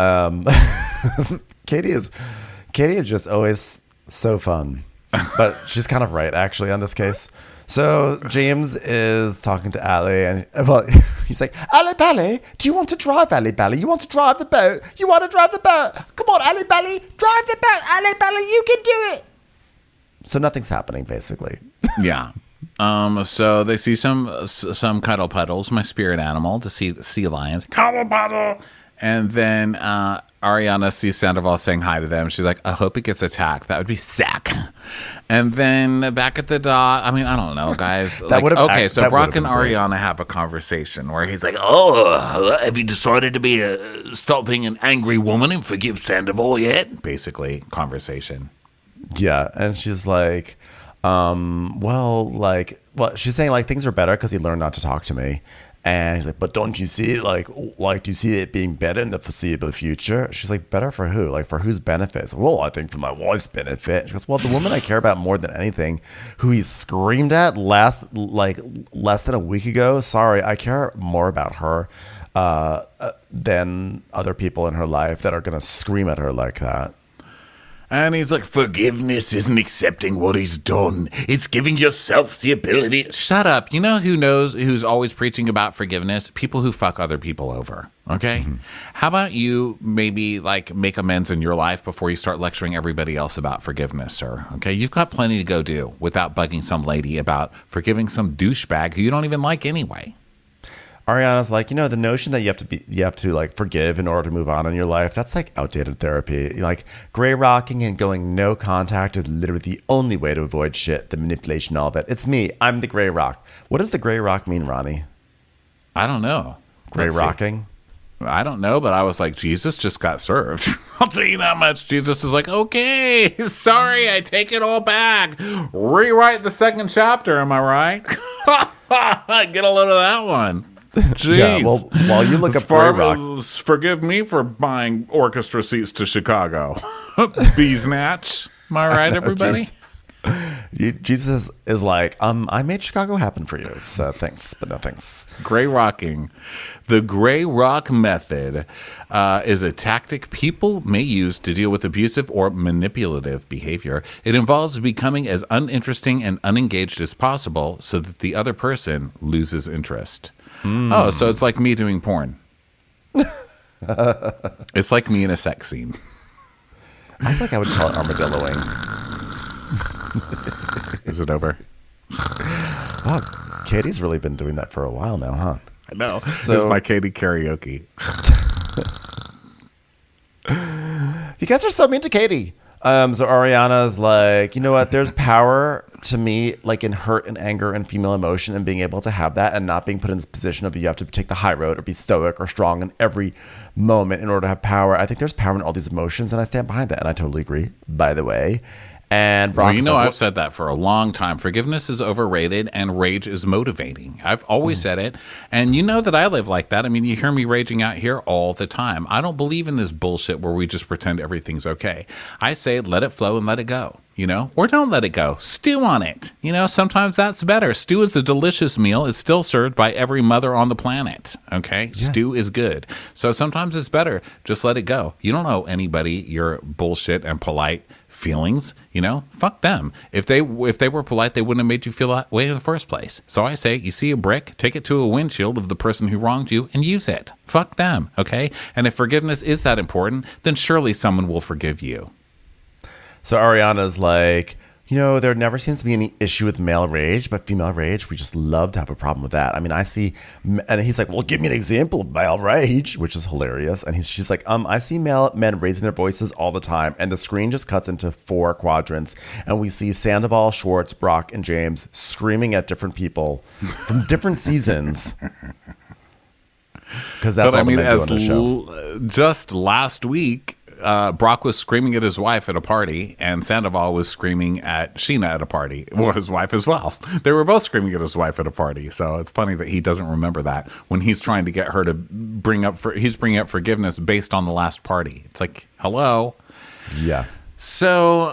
Katie is just always so fun. But she's kind of right, actually, on this case. So James is talking to Ali, and he's like, Ali Bally, do you want to drive, Ali Bally? You want to drive the boat? You want to drive the boat? Come on, Ali Bally, drive the boat. Ali Bally, you can do it. So nothing's happening, basically.
Yeah. So they see some cuddle puddles, my spirit animal, to see the sea lions. Cuddle puddle. And then Ariana sees Sandoval saying hi to them. She's like, I hope it gets attacked. That would be sick. And then back at the dock, I mean, I don't know, guys. So Brock and Ariana have a conversation where he's like,
Oh, have you decided to stop being an angry woman and forgive Sandoval yet?
Basically, conversation.
Yeah, and she's like, she's saying like things are better because he learned not to talk to me. And he's like, but don't you see it like do you see it being better in the foreseeable future? She's like, better for who? Like, for whose benefits? Well, I think for my wife's benefit. She goes, well, the woman I care about more than anything, who he screamed at less than a week ago. Sorry, I care more about her than other people in her life that are going to scream at her like that.
And he's like, forgiveness isn't accepting what he's done. It's giving yourself the ability.
Shut up. You know who's always preaching about forgiveness? People who fuck other people over. Okay? Mm-hmm. How about you maybe like make amends in your life before you start lecturing everybody else about forgiveness, sir? Okay? You've got plenty to go do without bugging some lady about forgiving some douchebag who you don't even like anyway.
Ariana's like, the notion that you have to like forgive in order to move on in your life, that's like outdated therapy. Like, gray rocking and going no contact is literally the only way to avoid shit, the manipulation, all of it. It's me. I'm the gray rock. What does the gray rock mean, Ronnie?
I don't know.
Gray rocking?
I don't know, but I was like, Jesus just got served. I'll tell you that much. Jesus is like, okay, sorry, I take it all back. Rewrite the second chapter, am I right? Get a load of that one. Jeez.
Yeah, well, while you look up Gray Rock,
forgive me for buying orchestra seats to Chicago. Beesnatch. Am I right, everybody?
Jesus is like, I made Chicago happen for you. So thanks, but no thanks.
Gray rocking. The gray rock method is a tactic people may use to deal with abusive or manipulative behavior. It involves becoming as uninteresting and unengaged as possible so that the other person loses interest. Oh, so it's like me doing porn. It's like me in a sex scene.
I feel like I would call it armadilloing.
Is it over?
Wow, Katie's really been doing that for a while now, huh?
I know. So it's my Katie karaoke.
You guys are so mean to Katie. So Ariana's like, you know what? There's power to me, like in hurt and anger and female emotion, and being able to have that and not being put in this position of you have to take the high road or be stoic or strong in every moment in order to have power. I think there's power in all these emotions, and I stand behind that. And I totally agree, by the way. And Brock,
I've said that for a long time. Forgiveness is overrated and rage is motivating. I've always said it. And you know that I live like that. I mean, you hear me raging out here all the time. I don't believe in this bullshit where we just pretend everything's okay. I say let it flow and let it go, or don't let it go. Stew on it. Sometimes that's better. Stew is a delicious meal. It's still served by every mother on the planet. Okay? Yeah. Stew is good. So sometimes it's better. Just let it go. You don't owe anybody your bullshit and polite feelings, fuck them. If they were polite, they wouldn't have made you feel that way in the first place. So I say, you see a brick, take it to a windshield of the person who wronged you and use it. Fuck them, okay? And if forgiveness is that important, then surely someone will forgive you.
So Ariana's like, there never seems to be any issue with male rage, but female rage, we just love to have a problem with that. I mean, I see, and he's like, well, give me an example of male rage, which is hilarious. And she's like, I see men raising their voices all the time. And the screen just cuts into 4 quadrants. And we see Sandoval, Schwartz, Brock, and James screaming at different people from different seasons. Because that's all the men do on the show.
Just last week, Brock was screaming at his wife at a party, and Sandoval was screaming at Sheena at a party, or his wife as well. They were both screaming at his wife at a party, so it's funny that he doesn't remember that when he's trying to get her to bring up forgiveness based on the last party. It's like, hello?
Yeah.
So,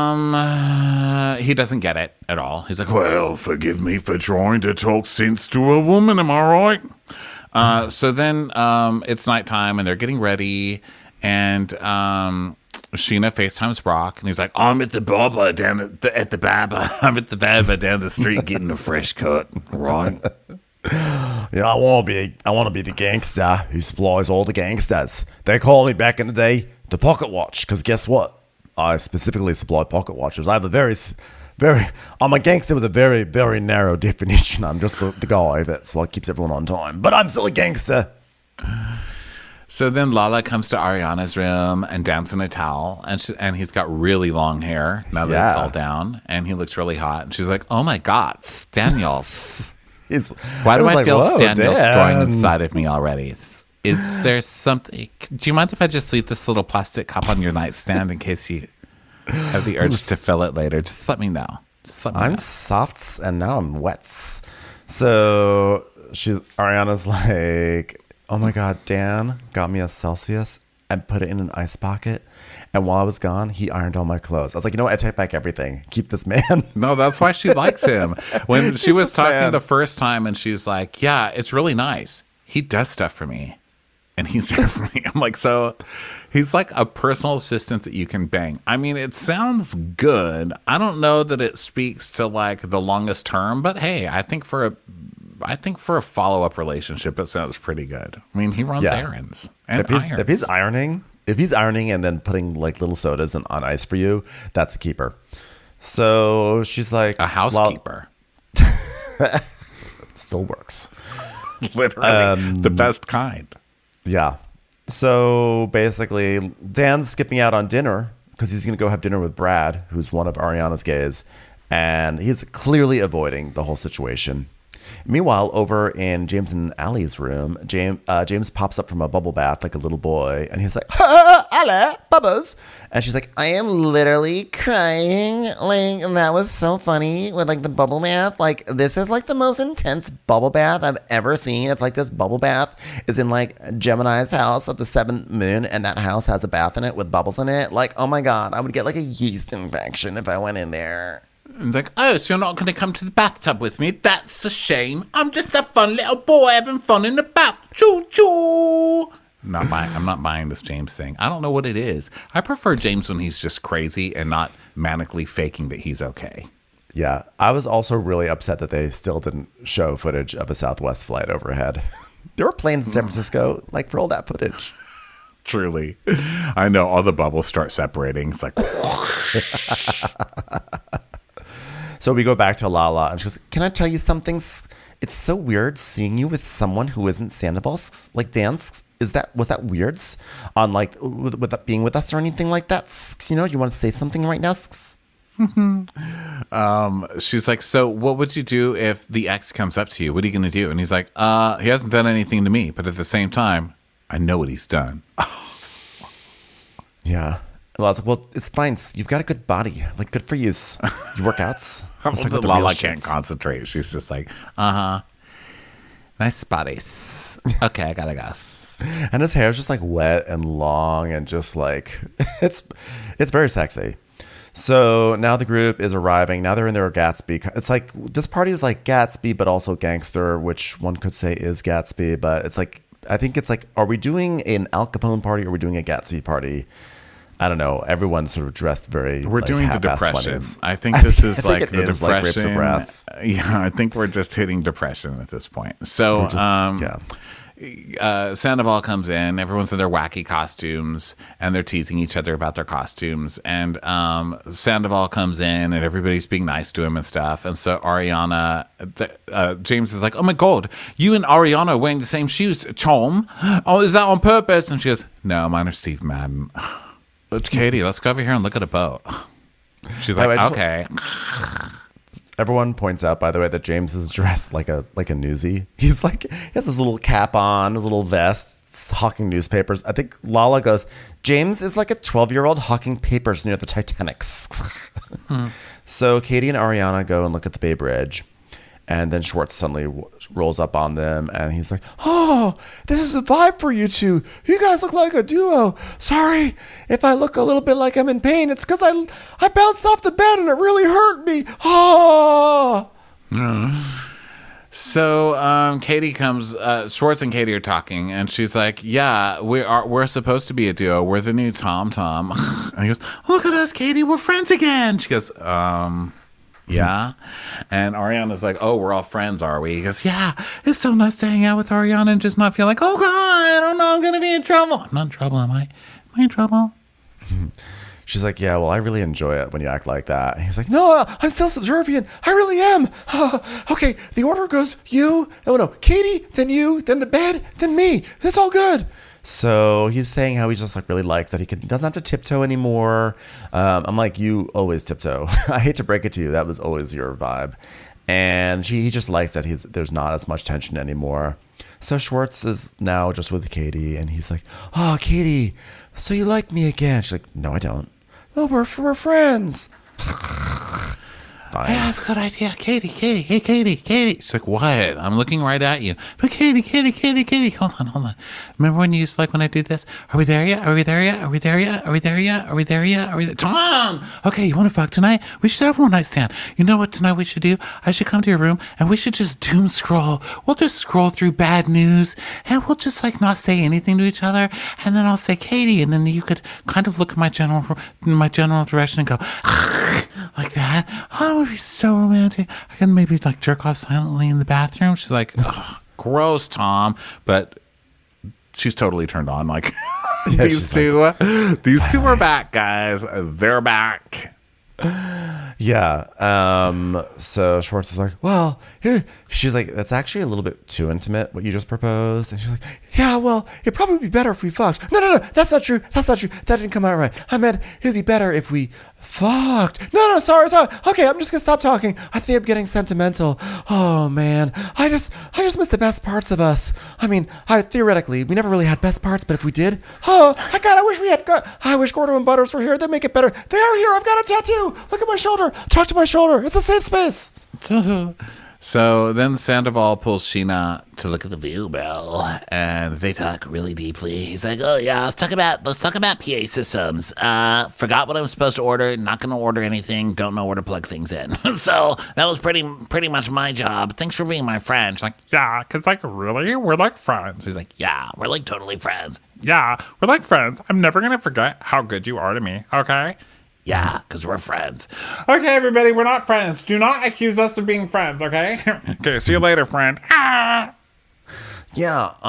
he doesn't get it at all. He's like, well, forgive me for trying to talk sense to a woman, am I right? So then it's nighttime and they're getting ready, and Sheena FaceTimes Brock, and he's like, I'm at the barber down at the barber. I'm at the barber down the street getting a fresh cut, right?
Yeah, I want to be the gangster who supplies all the gangsters. They call me back in the day the pocket watch, because guess what? I specifically supply pocket watches. I have I'm a gangster with a very, very narrow definition. I'm just the guy that's like keeps everyone on time, but I'm still a gangster.
So then Lala comes to Ariana's room and downs in a towel, and he's got really long hair now that it's all down, and he looks really hot. And she's like, oh my God, Daniel. Why do I feel Daniel's growing inside of me already? Is there something? Do you mind if I just leave this little plastic cup on your nightstand in case you have the urge to fill it later? Just let me know.
I'm softs and now I'm wets. So Ariana's like, oh my God, Dan got me a Celsius and put it in an ice pocket. And while I was gone, he ironed all my clothes. I was like, you know what? I take back everything. Keep this man.
No, that's why she likes him. When she was talking the first time and she's like, yeah, it's really nice. He does stuff for me. And he's there for me. I'm like, so he's like a personal assistant that you can bang. I mean, it sounds good. I don't know that it speaks to like the longest term, but hey, I think for a follow-up relationship, it sounds pretty good. I mean, he runs errands and
if he's ironing and then putting like little sodas on ice for you, that's a keeper. So she's like
a housekeeper.
Still works.
Literally the best kind.
Yeah. So basically, Dan's skipping out on dinner because he's going to go have dinner with Brad, who's one of Ariana's gays, and he's clearly avoiding the whole situation. Meanwhile, over in James and Allie's room, James pops up from a bubble bath like a little boy, and he's like, "Allie, bubbles," and she's like, "I am literally crying. Like, that was so funny with like the bubble bath. Like, this is like the most intense bubble bath I've ever seen. It's like this bubble bath is in like Gemini's house of the 7th moon, and that house has a bath in it with bubbles in it. Like, oh my God, I would get like a yeast infection if I went in there."
And like, oh, so you're not going to come to the bathtub with me? That's a shame. I'm just a fun little boy having fun in the bath. Choo choo. I'm not buying this James thing. I don't know what it is. I prefer James when he's just crazy and not manically faking that he's okay.
Yeah, I was also really upset that they still didn't show footage of a Southwest flight overhead. There were planes in San Francisco, like for all that footage.
Truly. I know, all the bubbles start separating. It's like...
So we go back to Lala, and she goes, "Can I tell you something? It's so weird seeing you with someone who isn't Sandoval, like Dan. Was that weird? On like with that being with us or anything like that? You know, you want to say something right now?"
She's like, "So what would you do if the ex comes up to you? What are you going to do?" And he's like, "He hasn't done anything to me, but at the same time, I know what he's done."
Yeah. And I was like, well, it's fine. You've got a good body. Like, good for you. You work outs.
Like Lala can't concentrate. She's just like, nice bodies. Okay, I gotta go.
And his hair is just like wet and long and just like, it's very sexy. So now the group is arriving. Now they're in their Gatsby. It's like, this party is like Gatsby, but also gangster, which one could say is Gatsby. But it's like, I think it's like, are we doing an Al Capone party or are we doing a Gatsby party? I don't know. Everyone's sort of dressed very.
We're
like,
doing the depression. I think this is like the depression.
Like Grapes of Wrath.
Yeah, I think we're just hitting depression at this point. So, Sandoval comes in. Everyone's in their wacky costumes, and they're teasing each other about their costumes. And Sandoval comes in, and everybody's being nice to him and stuff. And so Ariana, James is like, "Oh my God, you and Ariana are wearing the same shoes, Tom. Oh, is that on purpose?" And she goes, "No, mine are Steve Madden." "Katie, let's go over here and look at a boat." She's like, "Okay."
Everyone points out, by the way, that James is dressed like a newsie. He has this little cap on, a little vest, hawking newspapers. I think Lala goes, "James is like a 12-year-old hawking papers near the Titanic." So Katie and Ariana go and look at the Bay Bridge. And then Schwartz suddenly rolls up on them, and he's like, "Oh, this is a vibe for you two. You guys look like a duo. Sorry if I look a little bit like I'm in pain. It's because I bounced off the bed and it really hurt me. Oh."
So Katie comes. Schwartz and Katie are talking, and she's like, "Yeah, we're supposed to be a duo. We're the new Tom Tom." And he goes, "Look at us, Katie. We're friends again." She goes, "Yeah." And Ariana's like, "Oh, we're all friends, are we?" He goes, "Yeah, it's so nice to hang out with Ariana and just not feel like, oh God, I don't know, I'm gonna be in trouble." I'm not in trouble, am I? Am I in trouble?
She's like, "Yeah, well, I really enjoy it when you act like that." And he's like, "No, I'm still subservient. I really am. Okay, the order goes you, no, Katie, then you, then the bed, then me. It's all good." So he's saying how he just like really likes that he doesn't have to tiptoe anymore. I'm like, you always tiptoe. I hate to break it to you. That was always your vibe. And he just likes that there's not as much tension anymore. So Schwartz is now just with Katie, and he's like, "Oh, Katie, so you like me again?" She's like, "No, I don't." "Oh, we're friends."
I have a good idea. Katie, hey, Katie. She's like, "What?" I'm looking right at you. But Katie. Hold on. Remember when you used to like when I do this? Are we there yet? Tom! Okay, you want to fuck tonight? We should have one night stand. You know what tonight we should do? I should come to your room and we should just doom scroll. We'll just scroll through bad news and we'll just like not say anything to each other. And then I'll say Katie, and then you could kind of look in my general direction and go like that. Oh, it would be so romantic. I can maybe like jerk off silently in the bathroom. She's like, gross, Tom. But she's totally turned on. Like, these two are back, guys. They're back.
Yeah. So Schwartz is like, "Well, here." She's like, "That's actually a little bit too intimate, what you just proposed." And she's like, "Yeah, well, it'd probably be better if we fucked." No, that's not true. That didn't come out right. I meant it'd be better if we fucked. No, sorry. Okay, I'm just gonna stop talking. I think I'm getting sentimental. Oh man, I just miss the best parts of us. I mean, theoretically, we never really had best parts, but if we did, I wish Gordo and Butters were here. They'd make it better. They are here. I've got a tattoo. Look at my shoulder. Talk to my shoulder. It's a safe space.
So then Sandoval pulls Sheena to look at the view, Bill, and they talk really deeply. He's like, "Oh yeah, let's talk about PA systems. Forgot what I was supposed to order. Not going to order anything. Don't know where to plug things in." So that was pretty much my job. Thanks for being my friend. She's like,
"Yeah, because like really, we're like friends."
He's like, "Yeah, we're like totally friends."
"Yeah, we're like friends. I'm never gonna forget how good you are to me. Okay."
"Yeah, because we're friends."
"Okay, everybody, we're not friends. Do not accuse us of being friends, okay?" "Okay, see you later, friend."
Yeah,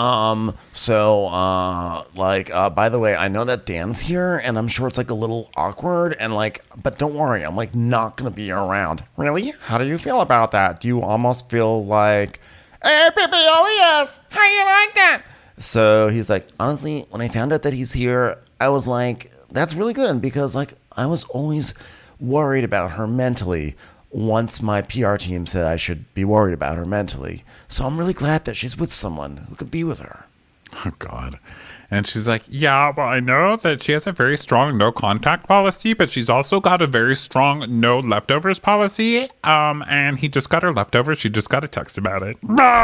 by the way, I know that Dan's here, and I'm sure it's like a little awkward, and like, but don't worry, I'm like not gonna be around. Really? How do you feel about that? Do you almost feel like, "Hey, baby, oh yes, how you like that?" So he's like, "Honestly, when I found out that he's here, I was like, that's really good, because like I was always worried about her mentally once my PR team said I should be worried about her mentally. So I'm really glad that she's with someone who could be with her."
Oh, God. And she's like,
"Yeah, well, I know that she has a very strong no contact policy, but she's also got a very strong no leftovers policy. And he just got her leftovers. She just got a text about it."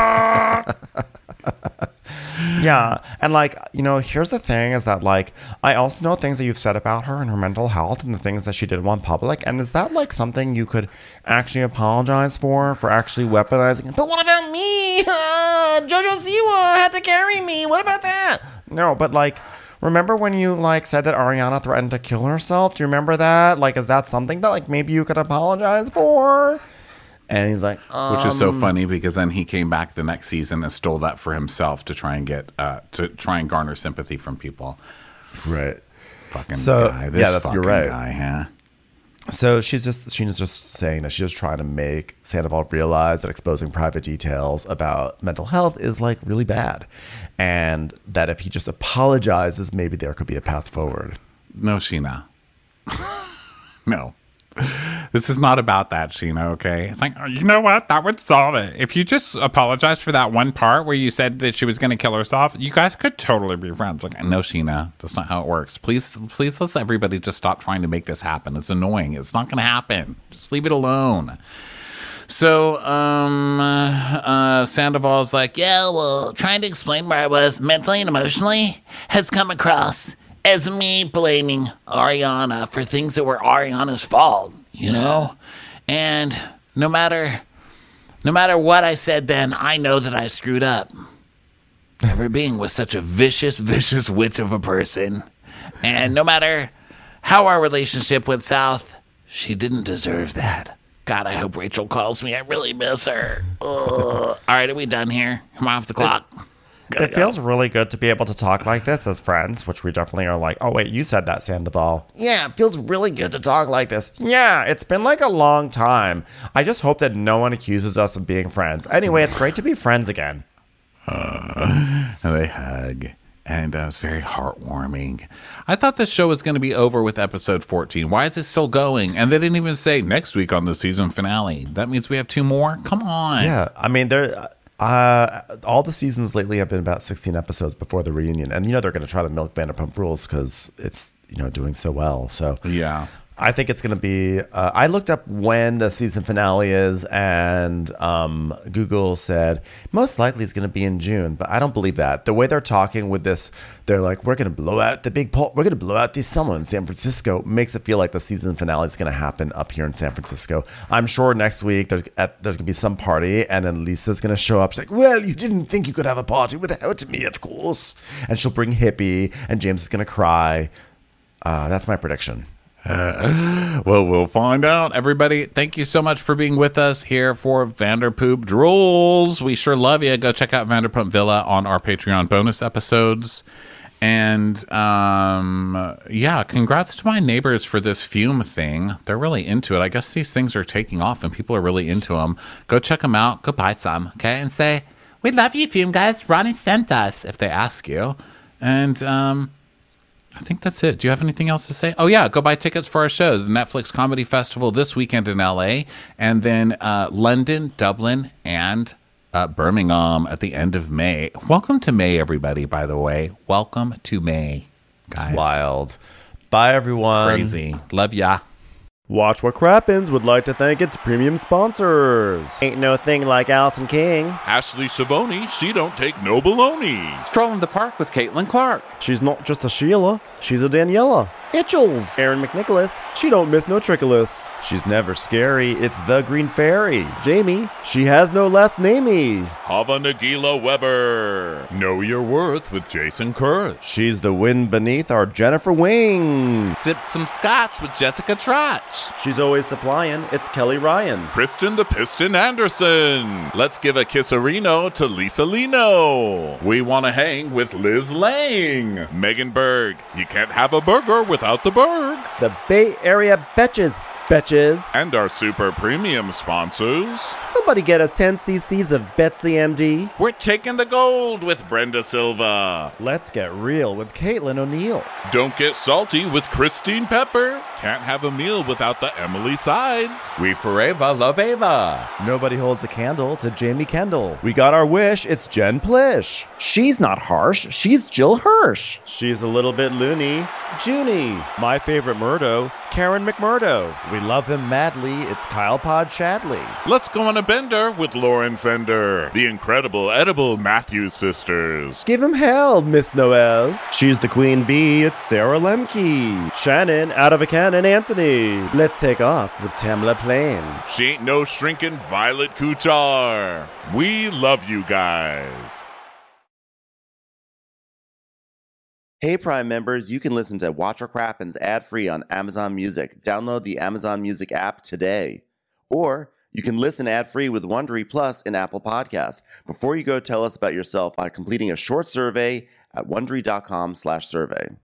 Yeah, and like, here's the thing is that like, I also know things that you've said about her and her mental health and the things that she did want public. And is that like something you could actually apologize for actually weaponizing it? "But what about me? Jojo Siwa had to carry me. What about that?" No, but like, remember when you like said that Ariana threatened to kill herself? Do you remember that? Like, is that something that like maybe you could apologize for? And he's like,
which is so funny because then he came back the next season and stole that for himself to try and get garner sympathy from people.
Right.
Fucking guy.
You're right.
Guy, huh?
So Sheena's just saying that she's just trying to make Sandoval realize that exposing private details about mental health is like really bad, and that if he just apologizes, maybe there could be a path forward.
No, Sheena. No. This is not about that, Sheena, okay? It's like, you know what? That would solve it. If you just apologized for that one part where you said that she was going to kill herself, you guys could totally be friends. Like, no, Sheena, that's not how it works. Please let's everybody just stop trying to make this happen. It's annoying. It's not going to happen. Just leave it alone.
So, Sandoval's like, yeah, well, trying to explain where I was mentally and emotionally has come across as me blaming Ariana for things that were Ariana's fault, you know? And no matter what I said then, I know that I screwed up. Ever being with such a vicious, vicious witch of a person. And no matter how our relationship went south, she didn't deserve that. God, I hope Rachel calls me. I really miss her. Ugh. All right, are we done here? I'm off the clock.
It feels really good to be able to talk like this as friends, which we definitely are like, oh, wait, you said that, Sandoval. Yeah, it feels really good to talk like this. Yeah, it's been like a long time. I just hope that no one accuses us of being friends. Anyway, it's great to be friends again.
They hug, and it was very heartwarming. I thought this show was going to be over with episode 14. Why is it still going? And they didn't even say next week on the season finale. That means we have 2 more? Come on.
Yeah, I mean, all the seasons lately have been about 16 episodes before the reunion. And, they're going to try to milk Vanderpump Rules because it's, doing so well. So,
yeah.
I think it's going to be, I looked up when the season finale is, and Google said most likely it's going to be in June, but I don't believe that. The way they're talking with this, they're like, we're going to blow out the big we're going to blow out this summer in San Francisco, makes it feel like the season finale is going to happen up here in San Francisco. I'm sure next week there's going to be some party, and then Lisa's going to show up. She's like, well, you didn't think you could have a party without me, of course. And she'll bring Hippie, and James is going to cry. That's my prediction.
Well, we'll find out. Everybody, thank you so much for being with us here for Vanderpoop Drools. We sure love you. Go check out Vanderpump Villa on our Patreon bonus episodes. And congrats to my neighbors for this fume thing. They're really into it. I guess these things are taking off and people are really into them. Go check them out. Go buy some, okay? And say, we love you, fume guys. Ronnie sent us, if they ask you. And I think that's it. Do you have anything else to say? Oh, yeah. Go buy tickets for our shows. The Netflix Comedy Festival this weekend in L.A. And then London, Dublin, and Birmingham at the end of May. Welcome to May, everybody, by the way. Welcome to May, guys.
It's wild. Bye, everyone.
Crazy. Love ya.
Watch What Crappens would like to thank its premium sponsors. Ain't no thing like Allison King.
Ashley Savoni, she don't take no baloney.
Strolling the park with Caitlin Clark.
She's not just a Sheila, she's a Daniela. Itchels. Aaron McNicholas, she don't miss no trickolas.
She's never scary, it's the Green Fairy.
Jamie, she has no last namey.
Hava Nagila Weber. Know Your Worth with Jason Kurth.
She's the wind beneath our Jennifer Wing.
Sip some scotch with Jessica Trotch.
She's always supplying, it's Kelly Ryan.
Kristen the Piston Anderson. Let's give a kisserino to Lisa Lino. We want to hang with Liz Lang. Megan Berg. You can't have a burger without the Berg.
The Bay Area Betches.
And our super premium sponsors.
Somebody get us 10 cc's of Betsy MD.
We're taking the gold with Brenda Silva.
Let's get real with Caitlin O'Neill.
Don't get salty with Christine Pepper. Can't have a meal without the Emily Sides.
We forever love Ava.
Nobody holds a candle to Jamie Kendall. We got our wish, it's Jen Plish. She's not harsh, she's Jill Hirsch. She's a little bit loony, Junie. My favorite Murdo, Karen McMurdo. We love him madly, it's Kyle Pod Shadley.
Let's go on a bender with Lauren Fender. The incredible edible Matthews sisters.
Give him hell, Miss Noel. She's the queen bee, it's Sarah Lemke. Shannon, out of a cannon, Anthony. Let's take off with Tamla Plain.
She ain't no shrinking Violet Kuchar. We love you guys.
Hey Prime members, you can listen to Watch What Crappens ad-free on Amazon Music. Download the Amazon Music app today. Or you can listen ad-free with Wondery Plus in Apple Podcasts. Before you go, tell us about yourself by completing a short survey at Wondery.com/survey.